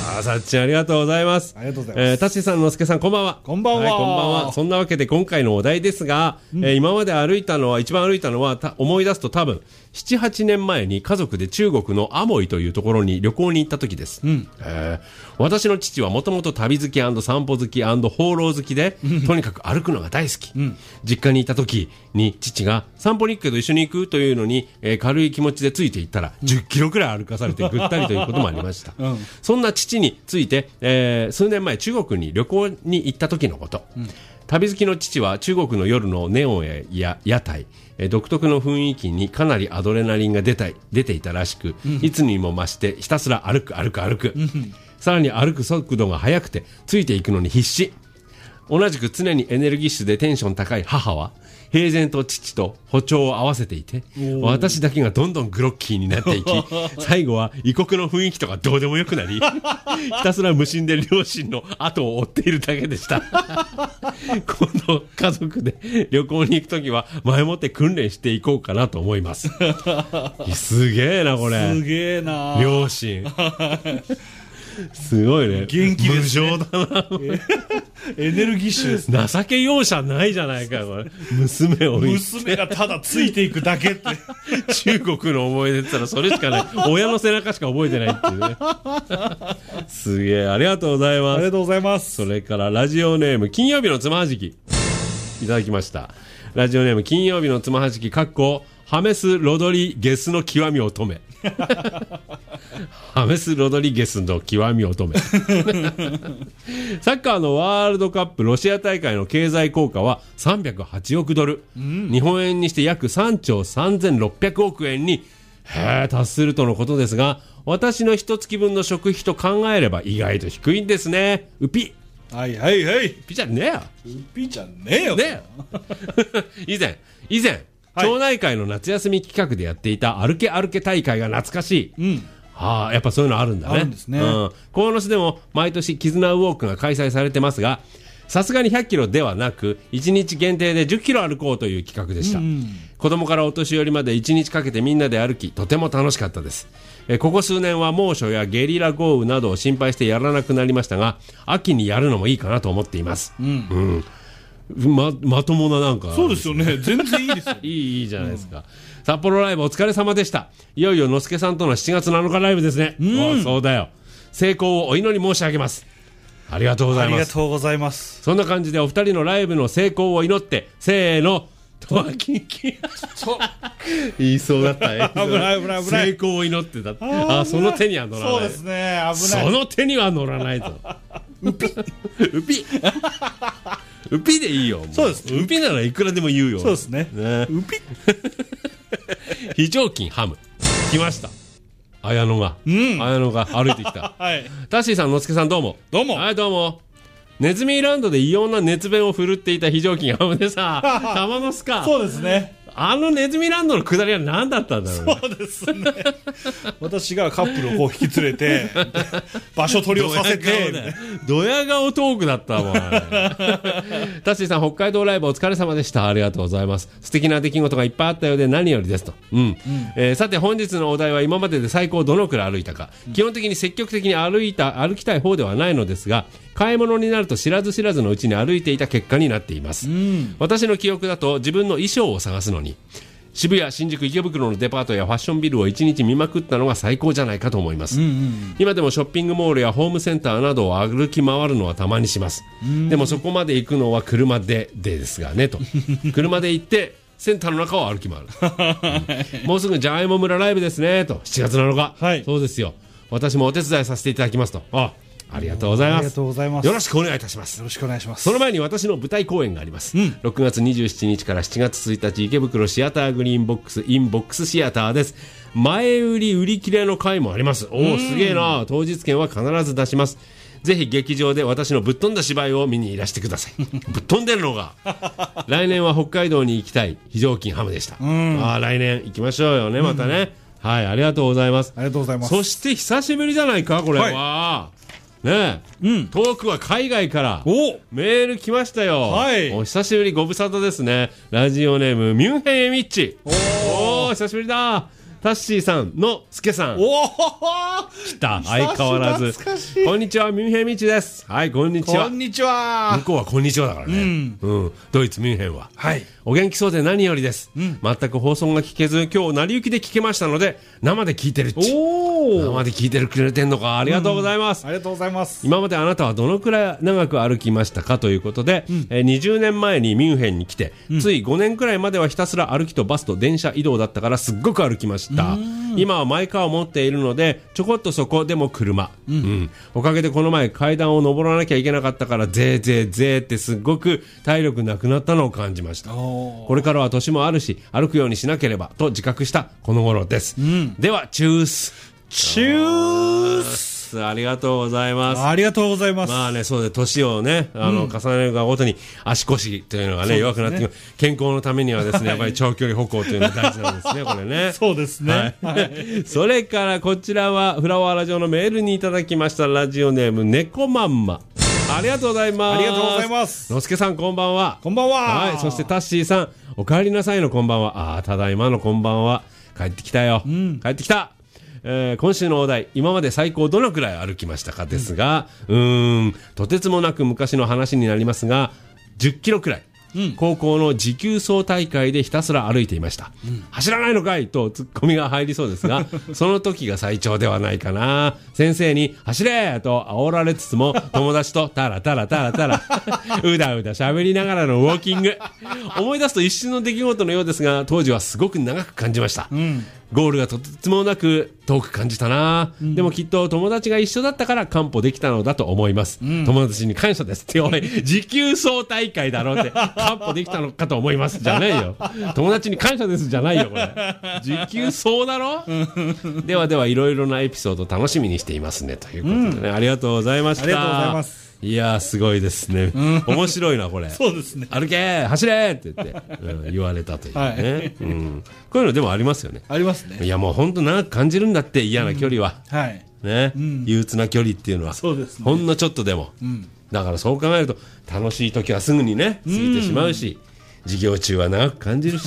さっちゃんありがとうございます。 ありがとうございます。 タッシーさん、のすけさん、こんばんは。 こんばんは。 はい、こんばんは。そんなわけで今回のお題ですが、今まで一番歩いたのは、思い出すと多分、7、8年前に家族で中国のアモイというところに旅行に行った時です。私の父はもともと旅好き&散歩好き&放浪好きで、とにかく歩くのが大好き。実家にいた時に父が散歩に行くけど一緒に行くというのに、軽い気持ちでついていったら、10キロくらい歩かされてぐったりということもありました。そんな父について、数年前中国に旅行に行った時のこと。旅好きの父は中国の夜のネオンや屋台、独特の雰囲気にかなりアドレナリンが出ていたらしく、いつにも増してひたすら歩く。さらに歩く速度が速くてついていくのに必死。同じく常にエネルギッシュでテンション高い母は平然と父と歩調を合わせていて、私だけがどんどんグロッキーになっていき、最後は異国の雰囲気とかどうでもよくなり、ひたすら無心で両親の後を追っているだけでした。今度家族で旅行に行くときは前もって訓練していこうかなと思います。すげえなこれ。 すげえな。 両親。すごいね。 元気ですね。 無情だな。 エネルギッシュですね。 情け容赦ないじゃないかこれ。娘を娘がただついていくだけって。 中国の思い出って言ったらそれしかない。親の背中しか覚えてないっていうね。すげえ、ありがとうございます。 ありがとうございます。 それからラジオネーム金曜日のつまはじきいただきました。ラジオネーム金曜日のつまはじきハメス・ロドリゲスの極み乙女。ハメス・ロドリゲスの極み乙女。サッカーのワールドカップロシア大会の経済効果は308億ドル、日本円にして約3兆3600億円に達するとのことですが、私の一月分の食費と考えれば意外と低いんですね。うぴ。 はいはいはい。 うぴじゃねえよ。 うぴじゃねえよ。 ねえ。以前、町内会の夏休み企画でやっていた歩け大会が懐かしい。やっぱそういうのあるんだね。 あるんですね。 鴻巣でも毎年絆ウォークが開催されてますが、さすがに100キロではなく1日限定で10キロ歩こうという企画でした。子供からお年寄りまで1日かけてみんなで歩き、とても楽しかったです。ここ数年は猛暑やゲリラ豪雨などを心配してやらなくなりましたが、秋にやるのもいいかなと思っています。まともななんか。 そうですよね。全然いいですよ。 いいじゃないですか。札幌ライブお疲れ様でした。いよいよのすけさんとの7月7日ライブですね。そうだよ。成功をお祈り申し上げます。ありがとうございます。 ありがとうございます。 そんな感じでお二人のライブの成功を祈って、せーの。言いそうだった。 危ない成功を祈ってた。その手には乗らない。 そうですね。危ない。 その手には乗らないと。うぴうぴでいいよ。 そうです。 うぴならいくらでも言うよ。 そうですね。うぴ。 非常勤ハム来ました。綾野が歩いてきた。 はい。 タッシーさん、のすけさん、どうも。 どうも。 はい、どうも。ネズミランドで異様な熱弁を振るっていた非常勤ハムでさ、たまのすか。 そうですね。 あのネズミランドの下りは何だったんだろうね。 そうですね。私がカップルをこう引き連れて場所取りをさせてドヤ顔トークだったもん。タッシーさん、北海道ライブお疲れ様でした。ありがとうございます。素敵な出来事がいっぱいあったようで何よりですと。さて本日のお題は今までで最高どのくらい歩いたか。基本的に積極的に歩きたい方ではないのですが、買い物になると知らず知らずのうちに歩いていた結果になっています。私の記憶だと自分の衣装を探すのに渋谷、新宿、池袋のデパートやファッションビルを1日見まくったのが最高じゃないかと思います。今でもショッピングモールやホームセンターなどを歩き回るのはたまにします。でもそこまで行くのは車でですがねと。車で行ってセンターの中を歩き回る。もうすぐジャガイモ村ライブですねと。7月7日、はい、そうですよ。私もお手伝いさせていただきますと。ありがとうございます。 ありがとうございます。 よろしくお願いいたします。 よろしくお願いします。 その前に私の舞台公演があります。6月27日から7月1日、池袋シアターグリーンボックスインボックスシアターです。前売り売り切れの回もあります。すげえな。当日券は必ず出します。ぜひ劇場で私のぶっ飛んだ芝居を見にいらしてください。ぶっ飛んでるのが来年は北海道に行きたい非常勤ハムでした。来年行きましょうよね、またね。はい、ありがとうございます。 ありがとうございます。 そして久しぶりじゃないかこれは。ねえ、遠くは海外からメール来ましたよ。お久しぶり、ご無沙汰ですね。ラジオネームミュンヘンエミッチ。久しぶりだ。 タッシーさんのすけさん。 おお来た、相変わらず。こんにちは、ミュンヘンみちです。はい、こんにちは。 こんにちは。 向こうはこんにちはだからね。ドイツ、ミュンヘンは。 はい。 お元気そうで何よりです。全く放送が聞けず、今日、成り行きで聞けましたので、生で聞いてるっち。生で聞いてくれてんのか。ありがとうございます。 ありがとうございます。 今まであなたはどのくらい長く歩きましたかということで、20年前にミュンヘンに来て、つい5年くらいまではひたすら歩きとバスと電車移動だったからすっごく歩きました。今はマイカーを持っているのでちょこっとそこでも車、おかげでこの前階段を登らなきゃいけなかったからぜーってすっごく体力なくなったのを感じました。これからは年もあるし歩くようにしなければと自覚したこの頃です。ではチュース。ありがとうございます。 ありがとうございます。 まあね、そうで年をね、重ねるがごとに足腰というのがね弱くなってくる。健康のためにはですね、やっぱり長距離歩行というのが大事なんですね、これね。 そうですね。 はい。それからこちらはフラワーラジオのメールにいただきましたラジオネーム猫まんま。ありがとうございます。 ありがとうございます。 のすけさんこんばんは。 こんばんは。 はい。そしてタッシーさんお帰りなさいのこんばんは。ただいまのこんばんは。帰ってきたよ。帰ってきた。今週のお題、今まで最高どのくらい歩きましたかですが、とてつもなく昔の話になりますが10キロくらい、高校の持久走大会でひたすら歩いていました、走らないのかいとツッコミが入りそうですがその時が最長ではないかな。先生に走れと煽られつつも友達とタラうだうだ喋りながらのウォーキング。思い出すと一瞬の出来事のようですが当時はすごく長く感じました、ゴールがとてつもなく遠く感じたな、でもきっと友達が一緒だったから完歩できたのだと思います、友達に感謝ですっておい持久走大会だろって完歩できたのかと思いますじゃないよ。友達に感謝ですじゃないよこれ。持久走だろではいろいろなエピソード楽しみにしていますねということでね、ありがとうございました。 ありがとうございます。 いやーすごいですね、面白いなこれ。 そうですね。 歩け走れって言って、言われたというね、こういうのでもありますよね。 ありますね。 いやもう本当長く感じるんだって嫌な距離は、 はいね、憂鬱な距離っていうのはそうですね。 ほんのちょっとでも、だからそう考えると楽しい時はすぐにね過ぎてしまうし、授業中は長く感じるし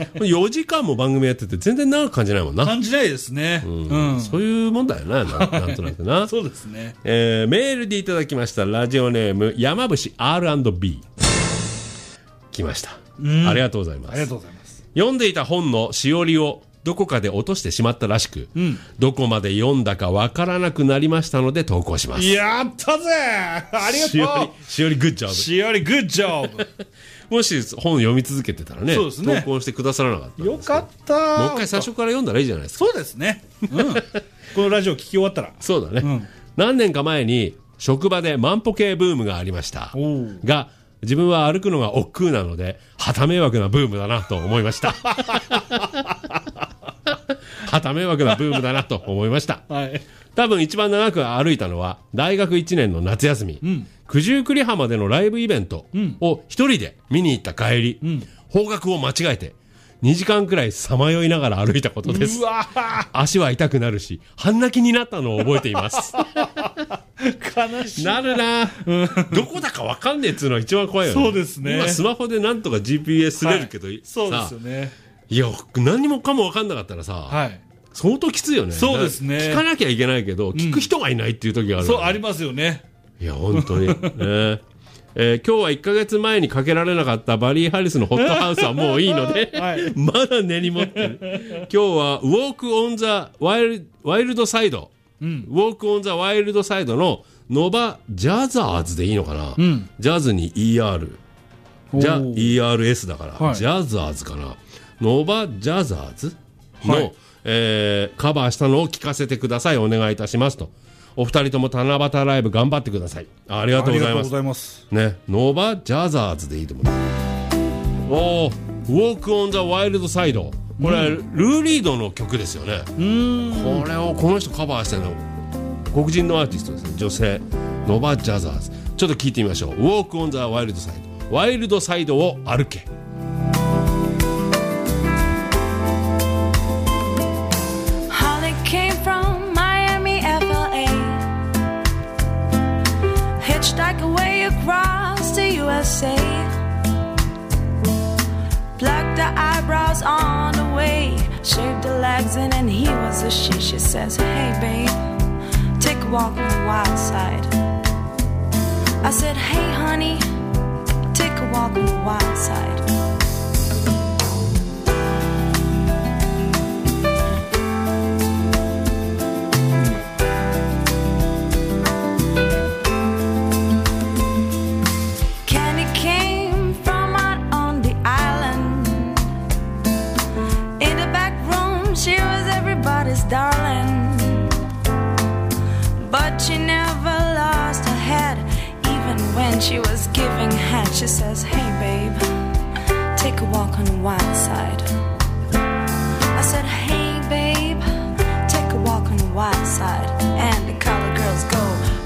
4時間も番組やってて全然長く感じないもんな。 感じないですね、 そういうもんだよな、なんとなくなそうですね。 メールでいただきましたラジオネーム山伏 R&B 来ました、ありがとうございます。 ありがとうございます。 読んでいた本のしおりをどこかで落としてしまったらしく、どこまで読んだかわからなくなりましたので投稿します。 やったぜありがとう。 しおりグッジョブ。 しおりグッジョブもし本読み続けてたらね、 そうですね、 投稿してくださらなかったんですよかった。 もう一回最初から読んだらいいじゃないですか。 そうですね、このラジオ聞き終わったら。 そうだね、何年か前に職場で万歩計ブームがありましたが、自分は歩くのが億劫なので旗迷惑なブームだなと思いました旗迷惑なブームだなと思いました、多分一番長く歩いたのは大学1年の夏休み、九十九里浜でのライブイベントを一人で見に行った帰り、方角を間違えて2時間くらいさまよいながら歩いたことです。足は痛くなるし半泣きになったのを覚えています悲しいなるな、どこだか分かんねえっつうのは一番怖いよね。 そうですね。 今スマホでなんとか GPS すれるけど、 そうですよね。 いや何もかも分かんなかったらさ、相当きついよね。 そうですね。 聞かなきゃいけないけど、聞く人がいないっていう時がある、 そうありますよね。 いや本当にね今日は1ヶ月前にかけられなかったバリー・ハリスのホットハウスはもういいので、まだ根に持ってる。今日はウォーク・オン・ザ・ワイルド・サイド、ウォーク・オン・ザ・ワイルド・サイドのノバ・ジャザーズでいいのかな、ジャズに ER じゃ ERS だから、ジャザーズかな、ノバ・ジャザーズの、カバーしたのを聞かせてください、お願いいたしますと。お二人とも七夕ライブ頑張ってください。ありがとうございます。ね、ノバ・ジャザーズでいいと思う。おー、ウォーク・オン・ザ・ワイルド・サイド、これ、ルー・リードの曲ですよね。これをこの人カバーしてるの黒人のアーティストですね、女性、ノバ・ジャザーズ。ちょっと聞いてみましょう。ウォーク・オン・ザ・ワイルド・サイド、ワイルドサイドを歩け。 Hitchhike away across the USA. Pluck the eyebrows on the way. shaved her legs and then he was a she. She says, hey babe, take a walk on the wild side. I said, hey honey, take a walk on the wild side. Darling, but she never lost her head. Even when she was giving head, she says, hey babe, take a walk on the wild side. I said, hey babe, take a walk on the wild side. And the colored girls go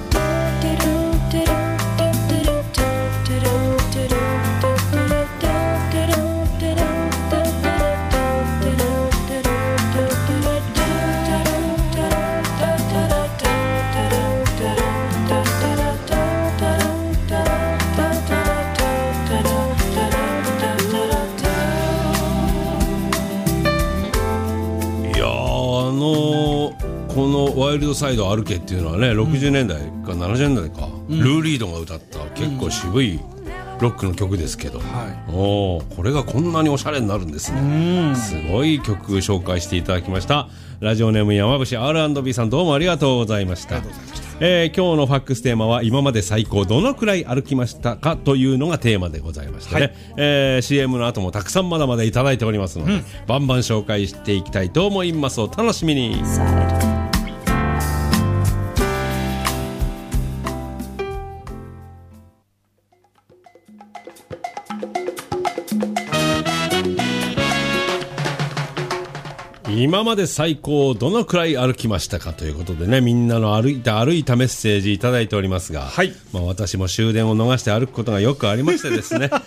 このワイルドサイド歩けっていうのはね、60年代か70年代か、ルー・リードが歌った結構渋いロックの曲ですけど、これがこんなにおしゃれになるんですね。すごい曲紹介していただきました。ラジオネーム山伏 R&B さん、どうもありがとうございました。今日のファックステーマは今まで最高どのくらい歩きましたかというのがテーマでございましてね、CM の後もたくさんまだまだいただいておりますので、バンバン紹介していきたいと思います。お楽しみに。今まで最高どのくらい歩きましたかということでね、みんなの歩いたメッセージいただいておりますが、私も終電を逃して歩くことがよくありましてですね、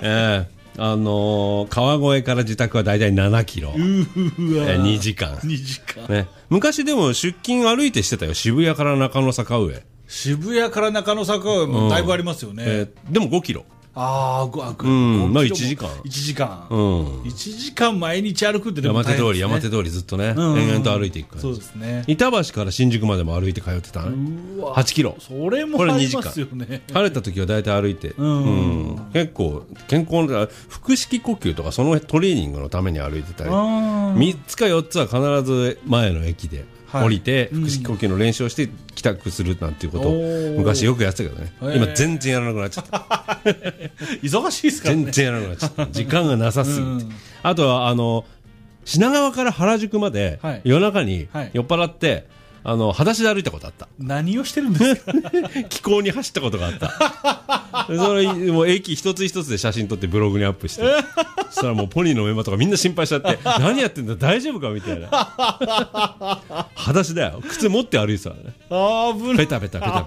川越から自宅はだいたい7キロ、2時間、ね、昔でも出勤歩いてしてたよ。渋谷から中野坂上、 渋谷から中野坂上もだいぶありますよね。 でも5キロ、 まあ 1時間 1時間毎日歩くってでも大変ですね。 山手通りずっとね、延々と歩いていく感じ。そうですね。板橋から新宿までも歩いて通ってたね。8キロ。 それもありますよね。 晴れた時は大体歩いて、結構健康な腹式呼吸とかそのトレーニングのために歩いてたり、3つか4つは必ず前の駅で降りて腹式呼吸の練習をして帰宅するなんていうことを昔よくやってたけどね、今全然やらなくなっちゃった忙しいですからね。 全然やらなくなっちゃった時間がなさすぎて、あとは品川から原宿まで夜中に酔っ払って裸足で歩いたことあった。 何をしてるんですか気候に走ったことがあったそれもう駅一つ一つで写真撮ってブログにアップして、そしたらもうポニーのメンバーとかみんな心配しちゃって何やってんだ大丈夫かみたいな裸足だよ、靴持って歩いてたからね。危ない、ペタペタいや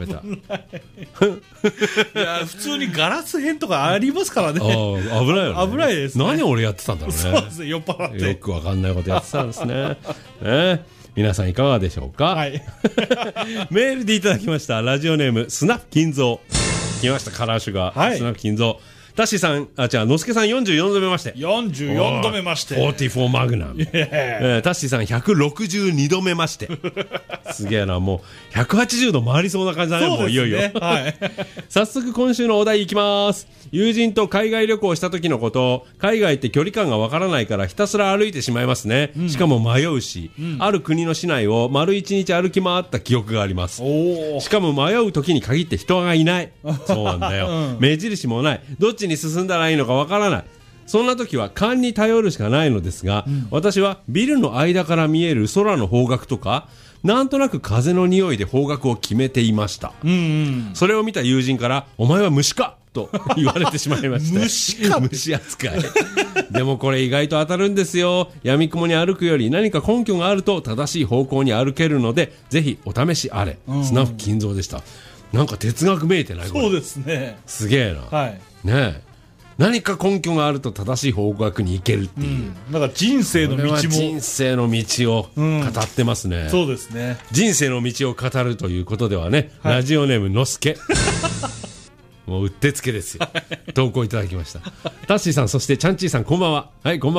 普通にガラス片とかありますからね。 危ないよね。 危ないですね。 何俺やってたんだろうね。 そうですね、酔っ払ってよくわかんないことやってたんですね皆さんいかがでしょうか、メールでいただきました。ラジオネームスナフ金蔵、来ましたカラーシュガー、スナフ金蔵。タッシーさん、のすけさん44度目まして。 44度目まして。 44マグナム。タッシーさん162度目まして。すげえな、もう180度回りそうな感じだね、もういよいよ。早速今週のお題いきます。友人と海外旅行した時のことを、海外って距離感がわからないからひたすら歩いてしまいますね。しかも迷うし、ある国の市内を丸1日歩き回った記憶があります。しかも迷う時に限って人がいない。そうなんだよ。目印もない。どっちに進んだらいいのかわからない。そんな時は勘に頼るしかないのですが、私はビルの間から見える空の方角とか、なんとなく風の匂いで方角を決めていました。それを見た友人からお前は虫かと言われてしまいました虫扱いでもこれ意外と当たるんですよ。闇雲に歩くより何か根拠があると正しい方向に歩けるので、ぜひお試しあれ。スナフ金蔵でした。なんか哲学めいてない？ そうですね、 すげえな、ねえ、何か根拠があると正しい方角に行けるっていう、 なんか人生の道も、 人生の道を語ってますね、 そうですね。 人生の道を語るということではね、ラジオネームのすけもううってつけですよ投稿いただきましたタッシーさん、そしてチャンチーさん、こんばんは。はい、こんばんは。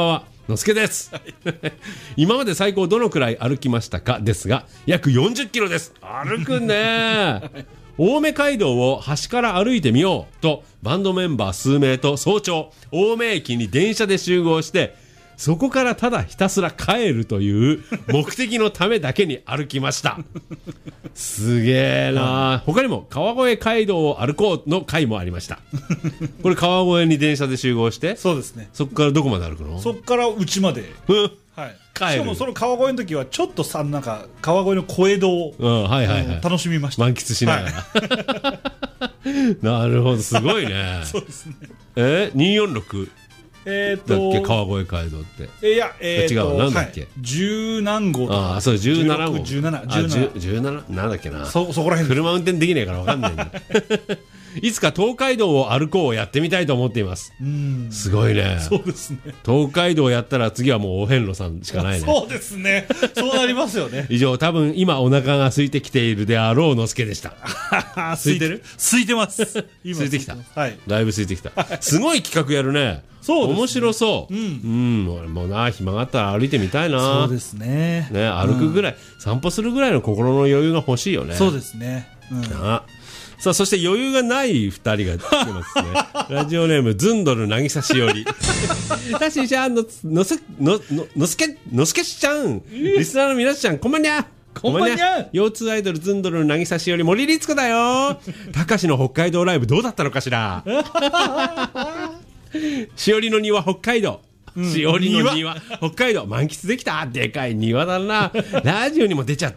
のすけです今まで最高どのくらい歩きましたかですが、約40キロです。歩くね青梅街道を端から歩いてみようとバンドメンバー数名と早朝青梅駅に電車で集合して、そこからただひたすら帰るという目的のためだけに歩きましたすげえな。他にも川越街道を歩こうの会もありましたこれ川越に電車で集合して、 そうですね。 そこからどこまで歩くの？ そこから家まで、はい、 帰る。 しかもその川越の時はちょっとなんか川越の小江戸を、 はいはいはい、 楽しみました。 満喫しながら、はい、なるほど、すごいねそうですね。 246だっけ、川越街道って。いや、違う、なんだっけ、はい、 十何号とか。 ああ、そう、17号。 17 なんだっけな。 そこら辺。 車運転できないから分かんないんだいつか東海道を歩こうをやってみたいと思っています。すごいね。 そうですね。 東海道をやったら次はもうお遍路さんしかないね。 そうですね。そうなりますよね。 以上、多分今お腹が空いてきているであろうのすけでした。 空いてる？空いてます。 空いてきた。 はい。 だいぶ空いてきた。すごい企画やるね。 そうですね。 面白そう。俺もな、暇があったら歩いてみたいな。 そうですね。 ね、歩くぐらい、散歩するぐらいの心の余裕が欲しいよね。 そうですね。 さあ、そして余裕がない2人が来てますねラジオネームずんどるなぎさしおりたしちゃんのすけしちゃん、リスナーの皆さん、こんばんにゃ。 こんばんにゃ。 腰痛アイドルずんどるなぎさしおり森律子だよたかしの北海道ライブどうだったのかしらしおりの庭北海道、しおりの庭北海道満喫できた。でかい庭だなラジオにも出ちゃって、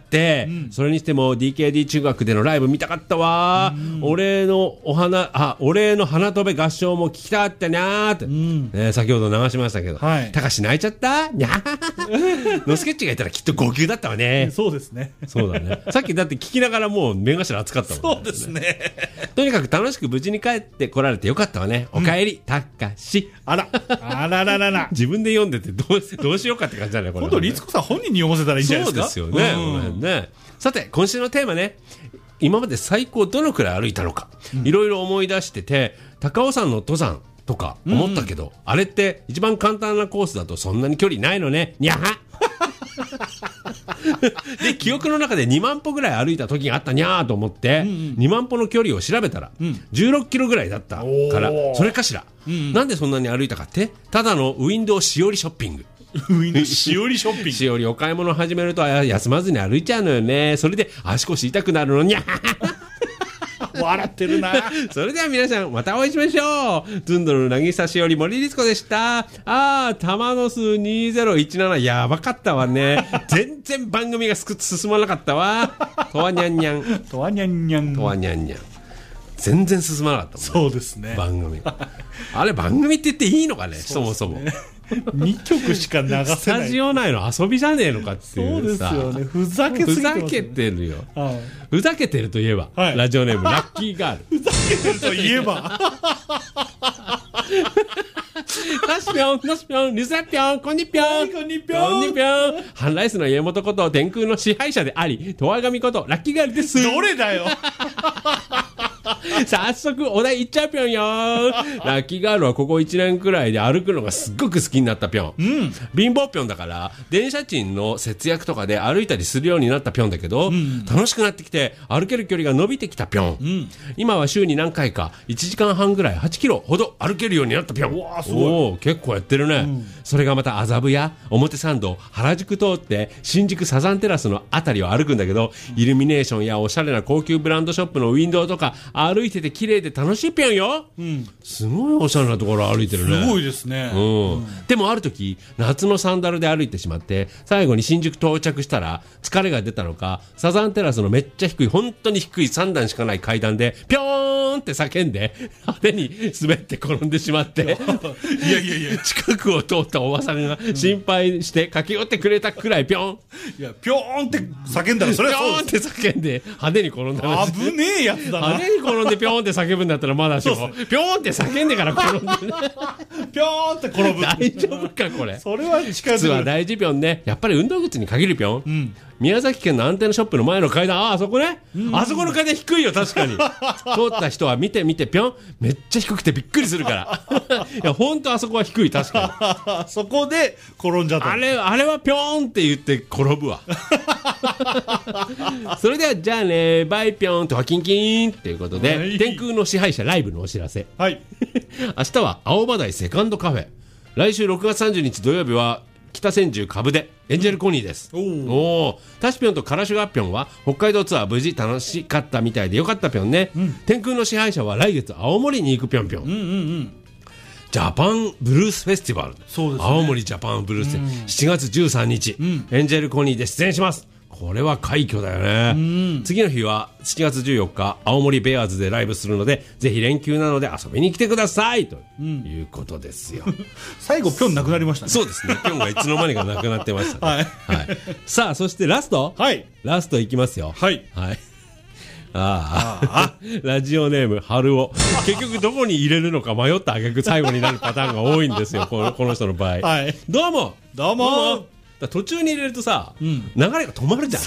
それにしても DKD 中学でのライブ見たかったわ。お礼の花飛べ合唱も聞きたかったなーって、先ほど流しましたけど、たかし泣いちゃったにゃーのすけっちがいたらきっと号泣だったわね。 そうですね。 そうだね。さっきだって聞きながらもう目頭熱かったもんね。 そうですね。 とにかく楽しく無事に帰ってこられてよかったわね。おかえりたかし。 あらららら自分で読んでてどうしようかって感じだね、これ、ね。 今度律子さん本人に読ませたらいいんじゃないですか。 そうですよね。この辺ね。さて、今週のテーマね。今まで最高どのくらい歩いたのか、いろいろ思い出してて、高尾山の登山とか思ったけど、あれって一番簡単なコースだとそんなに距離ないのね。にゃはで、記憶の中で2万歩ぐらい歩いた時があったにゃーと思って、2万歩の距離を調べたら、16キロぐらいだったから、それかしら、なんでそんなに歩いたかって、ただのウィンドウしおりショッピング。 しおりショッピング。 しおりお買い物始めると休まずに歩いちゃうのよね。それで足腰痛くなるのにゃ笑ってるなそれでは皆さんまたお会いしましょう。ずんどるなぎさしおり森律子でした。玉の数2017やばかったわね全然番組が進まなかったわ。とわにゃんにゃんとわにゃんにゃんとわにゃんにゃん全然進まなかったもんね。 そうですね。 番組あれ番組って言っていいのかね。そもそも 2曲しか流せない。 スタジオ内の遊びじゃねえのかっていうさ。 そうですよね。ふざけすぎてますね。 ふざけてるよ、ふざけてるといえば、ラジオネームラッキーガールふざけてるといえばナシピョンナシピョンリスラピョンこんにぴょんこんにぴょんこんにぴょんハンライスの家元こと天空の支配者でありとわがみことラッキーガールです。 どれだよ早速お題いっちゃうぴょんよ。ラッキーガールはここ1年くらいで歩くのがすっごく好きになったぴょん、貧乏ぴょんだから電車賃の節約とかで歩いたりするようになったぴょんだけど、楽しくなってきて歩ける距離が伸びてきたぴょん、今は週に何回か1時間半ぐらい8キロほど歩けるようになったぴょん。おー結構やってるね、それがまた麻布や表参道原宿通って新宿サザンテラスのあたりを歩くんだけど、イルミネーションやおしゃれな高級ブランドショップのウィンドウとか歩いてて綺麗で楽しいぴょんよ、すごいおしゃれなところ歩いてるね。 すごいですね、 でもある時夏のサンダルで歩いてしまって最後に新宿到着したら疲れが出たのかサザンテラスのめっちゃ低い本当に低い3段しかない階段でぴょーんって叫んで派手に滑って転んでしまっていやいやいや近くを通ったおばさんが心配して駆け寄ってくれたくらいぴょん、 いやぴょーんって叫んだらそれはそうです。 ぴょーんって叫んで派手に転んだら危ねえやつだな。 派手に転んでぴょーんって叫ぶんだったらまだしも、ぴょーんって叫んでから転んでぴょーんって転ぶ。 大丈夫かこれ。 それは近づく。 靴は大事ぴょんね。やっぱり運動靴に限るぴょん、 宮崎県のアンテナショップの前の階段、あそこね、あそこの階段低いよ確かに。通った人は見てぴょん、めっちゃ低くてびっくりするからいや本当あそこは低い、確かそこで転んじゃった。 にあれはぴょんって言って転ぶわそれではじゃあねバイぴょんとはキンキンっていうことで、 はい、 天空の支配者ライブのお知らせ、 はい、 明日は青葉台セカンドカフェ、来週6月30日土曜日は北千住株でエンジェルコニーです。おタシピョンとカラシュガッピョンは北海道ツアー無事楽しかったみたいでよかったぴょんね、天空の支配者は来月青森に行くぴょんぴょん、ジャパンブルースフェスティバル、そうですね、青森ジャパンブルース、7月13日、エンジェルコニーで出演します。これは快挙だよね。次の日は7月14日青森ベアーズでライブするので、ぜひ連休なので遊びに来てくださいということですよ。 最後ピョンなくなりましたね。 そうですね、ピョンがいつの間にかなくなってましたね、 はい、 さあそしてラスト、ラストいきますよ。 はい、 ラジオネーム春尾結局どこに入れるのか迷った挙句最後になるパターンが多いんですよこの人の場合、どうも途中に入れるとさ、流れが止まるじゃん。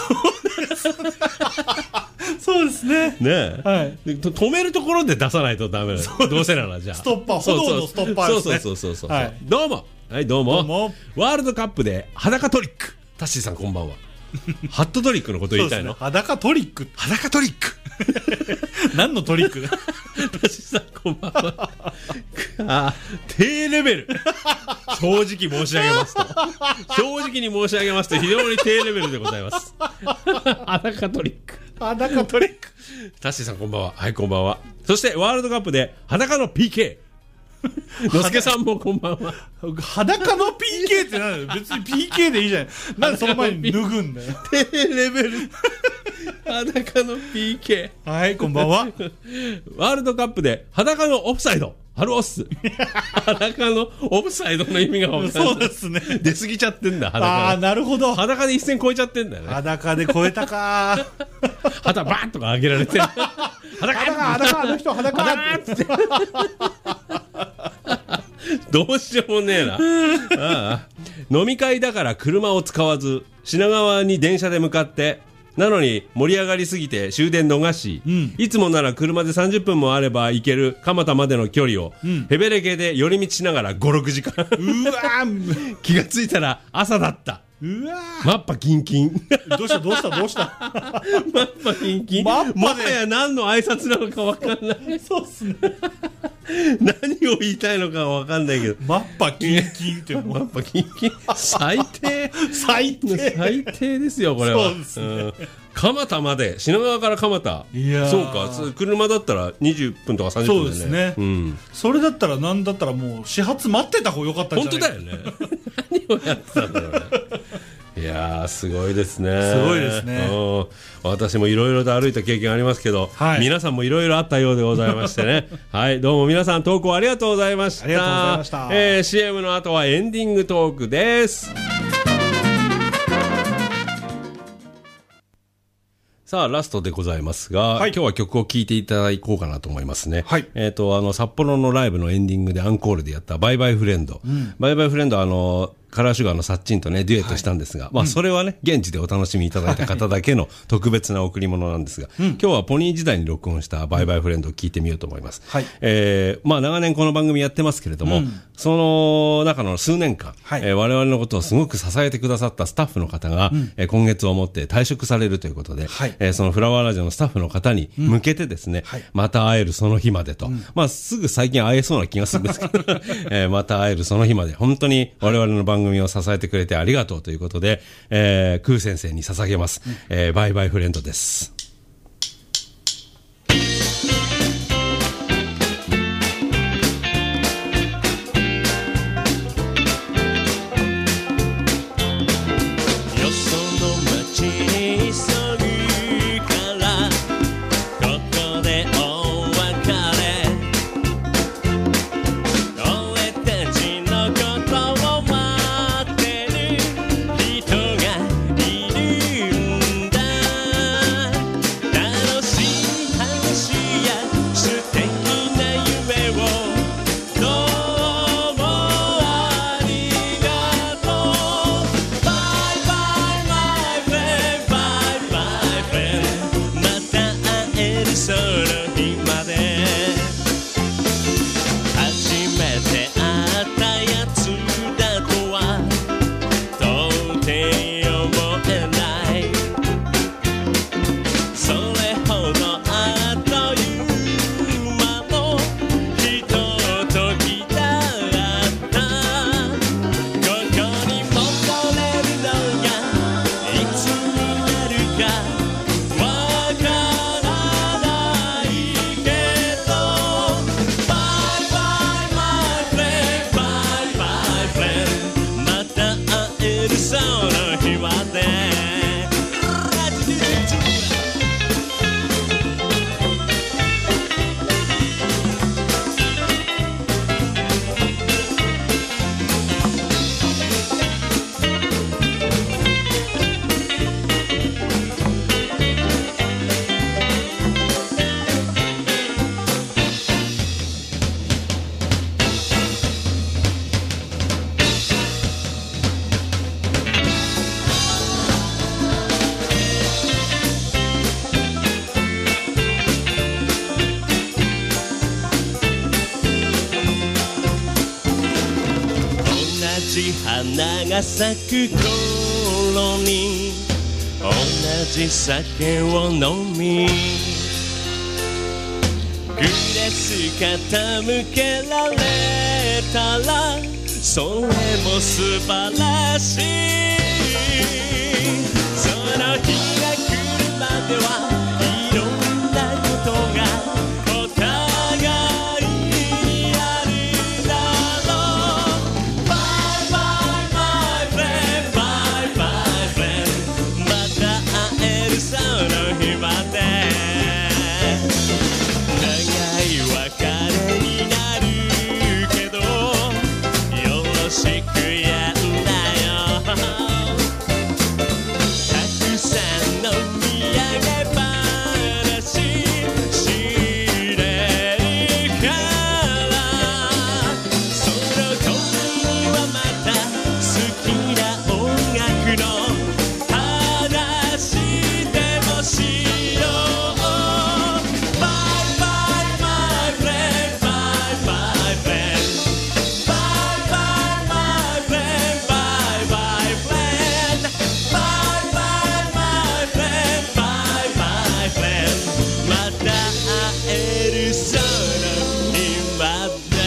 そうですね。止めるところで出さないとダメなの。どうせならじゃあ。ストッパー、炎のストッパーですね。そう。どうも。どうも。ワールドカップで裸トリック。タッシーさんこんばんは。ハットトリックのこと言いたいの？ 裸トリック。 裸トリック。 何のトリック？タッシーさんこんばんは。低レベル。正直申し上げますと。正直に申し上げますと非常に低レベルでございます。裸トリック。 裸トリック。 タッシーさんこんばんは。はい、こんばんは。そしてワールドカップで裸の PK。のすけさんもこんばんは。 裸の PK って何だよ。別に PK でいいじゃない。なんでその前に脱ぐんだよ。 低レベル。裸の PK。 はい、こんばんは。 ワールドカップで裸のオフサイド。ハローっす。裸のオフサイドの意味が分かんない。そうですね。出過ぎちゃってんだ、裸。 なるほど。 裸で一線超えちゃってんだよね。 裸で超えたか。 旗バーンとか上げられてる。 裸、あの人裸って。 どうしようもねえな。飲み会だから車を使わず品川に電車で向かって、なのに盛り上がりすぎて終電逃し、いつもなら車で30分もあれば行ける蒲田までの距離を、ヘベレケで寄り道しながら 5,6 時間。うわ気がついたら朝だった。うわマッパキンキン。 どうしたマッパキンキン。もはや何の挨拶なのか分かんない。そうっすね。何を言いたいのか分かんないけど、 マッパキンキンってマッパキンキン最低ですよこれは。そうですね。蒲田まで、品川から蒲田。そうか、車だったら20分とか30分だね。そうですね。 それだったらなんだったらもう始発待ってた方が良かったんじゃない？ 本当だよね。何をやってたんだろうね。いやーすごいですね。 すごいですね。 私もいろいろと歩いた経験ありますけど、皆さんもいろいろあったようでございましてね。はい、どうも皆さん投稿ありがとうございました。 ありがとうございました。 CM の後はエンディングトークです。さあラストでございますが、今日は曲を聴いていただこうかなと思いますね。札幌のライブのエンディングでアンコールでやったバイバイフレンド。バイバイフレンドカラーシュガーのサッチンとねデュエットしたんですが、それはね現地でお楽しみいただいた方だけの特別な贈り物なんですが、今日はポニー時代に録音したバイバイフレンドを聞いてみようと思います。長年この番組やってますけれども、その中の数年間、我々のことをすごく支えてくださったスタッフの方が、今月をもって退職されるということで、そのフラワーラジオのスタッフの方に向けてですね、また会えるその日までと、すぐ最近会えそうな気がするんですけど、また会えるその日まで本当に我々の番組を支えてくれてありがとうということで、クー先生に捧げます、バイバイフレンドです。 わからないけど Bye bye my friend Bye bye friend また会えるその日まで花が咲く頃に同じ酒を飲みグラス傾けられたらそれも素晴らしいその日が来るまではいろんなことがお互いにあるだろう Bye bye my friend Bye bye friend また会えるその日まで長い別れになるけどよろしくやんだよたくさんの土産話知れるからその時にはまた好きな音楽の話でもしよう Bye bye my friend Bye bye friend Bye bye my friend Bye bye friend Bye bye my friend Bye bye friend また会えるその日まで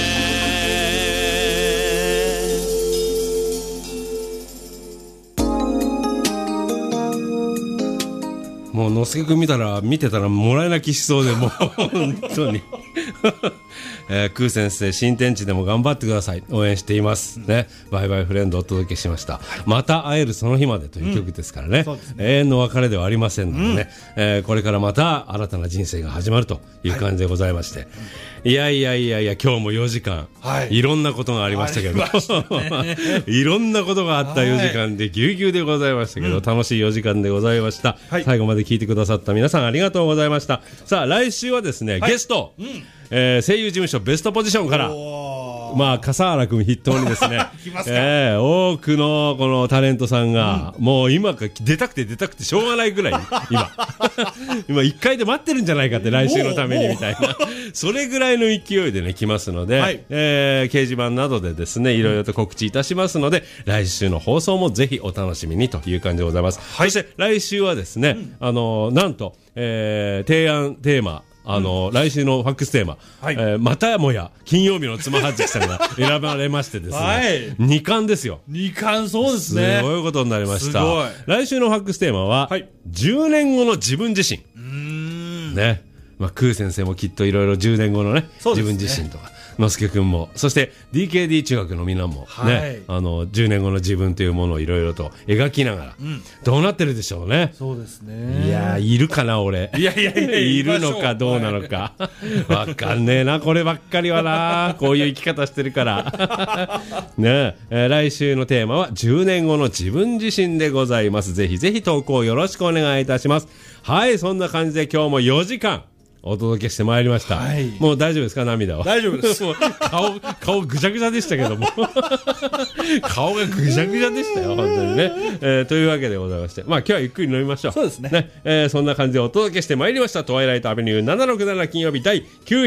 もうのすけくん見てたらもらい泣きしそうでもう本当にクー先生新天地でも頑張ってください応援しています、ね、バイバイフレンドをお届けしました、また会えるその日までという曲ですからね、永遠の別れではありませんのでね、これからまた新たな人生が始まるという感じでございまして、いや今日も4時間、いろんなことがありましたけどいろんなことがあった4時間でぎゅうぎゅうでございましたけど、楽しい4時間でございました、最後まで聞いてくださった皆さんありがとうございました。さあ来週はですね、ゲスト、声優事務所ベストポジションから笠原君筆頭にですね多くのこのタレントさんが、もう今から出たくてしょうがないぐらい今1回で待ってるんじゃないかって来週のためにみたいなそれぐらいの勢いでね来ますので、掲示板などでですねいろいろと告知いたしますので、来週の放送もぜひお楽しみにという感じでございます、そして来週はですね、なんと、提案テーマ来週のファックステーマ、またもや金曜日のつまはじきさんが選ばれましてですね、2冠ですよ。 2冠、そうですね。 すごいことになりました。来週のファックステーマは、10年後の自分自身ね、クー先生もきっといろいろ10年後のね自分自身とかのすけくんも、そして DKD 中学のみんなもね、10年後の自分というものをいろいろと描きながら、どうなってるでしょうね。 そうですね。 いやいるかな俺。いるのかどうなのかわかんねえなこればっかりはなこういう生き方してるからね。来週のテーマは10年後の自分自身でございます。ぜひぜひ投稿よろしくお願いいたします。はい、そんな感じで今日も4時間お届けしてまいりました、もう大丈夫ですか、涙は。 大丈夫ですもう顔ぐちゃぐちゃでしたけども顔がぐちゃぐちゃでしたよ本当にね、というわけでございまして、今日はゆっくり飲みましょう。 そうですね、 そんな感じでお届けしてまいりましたトワイライトアベニュー767金曜日第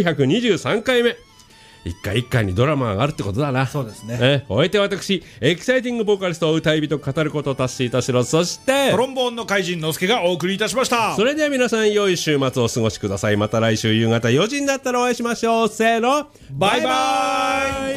923回目。一回一回にドラマがあるってことだな。 そうですね。 お相手は私エキサイティングボーカリスト歌い人語ることを達成いたしろ、そしてトロンボーンの怪人のすけがお送りいたしました。 それでは皆さん良い週末をお過ごしください。また来週夕方4時になったらお会いしましょう。せーの、バイバイ。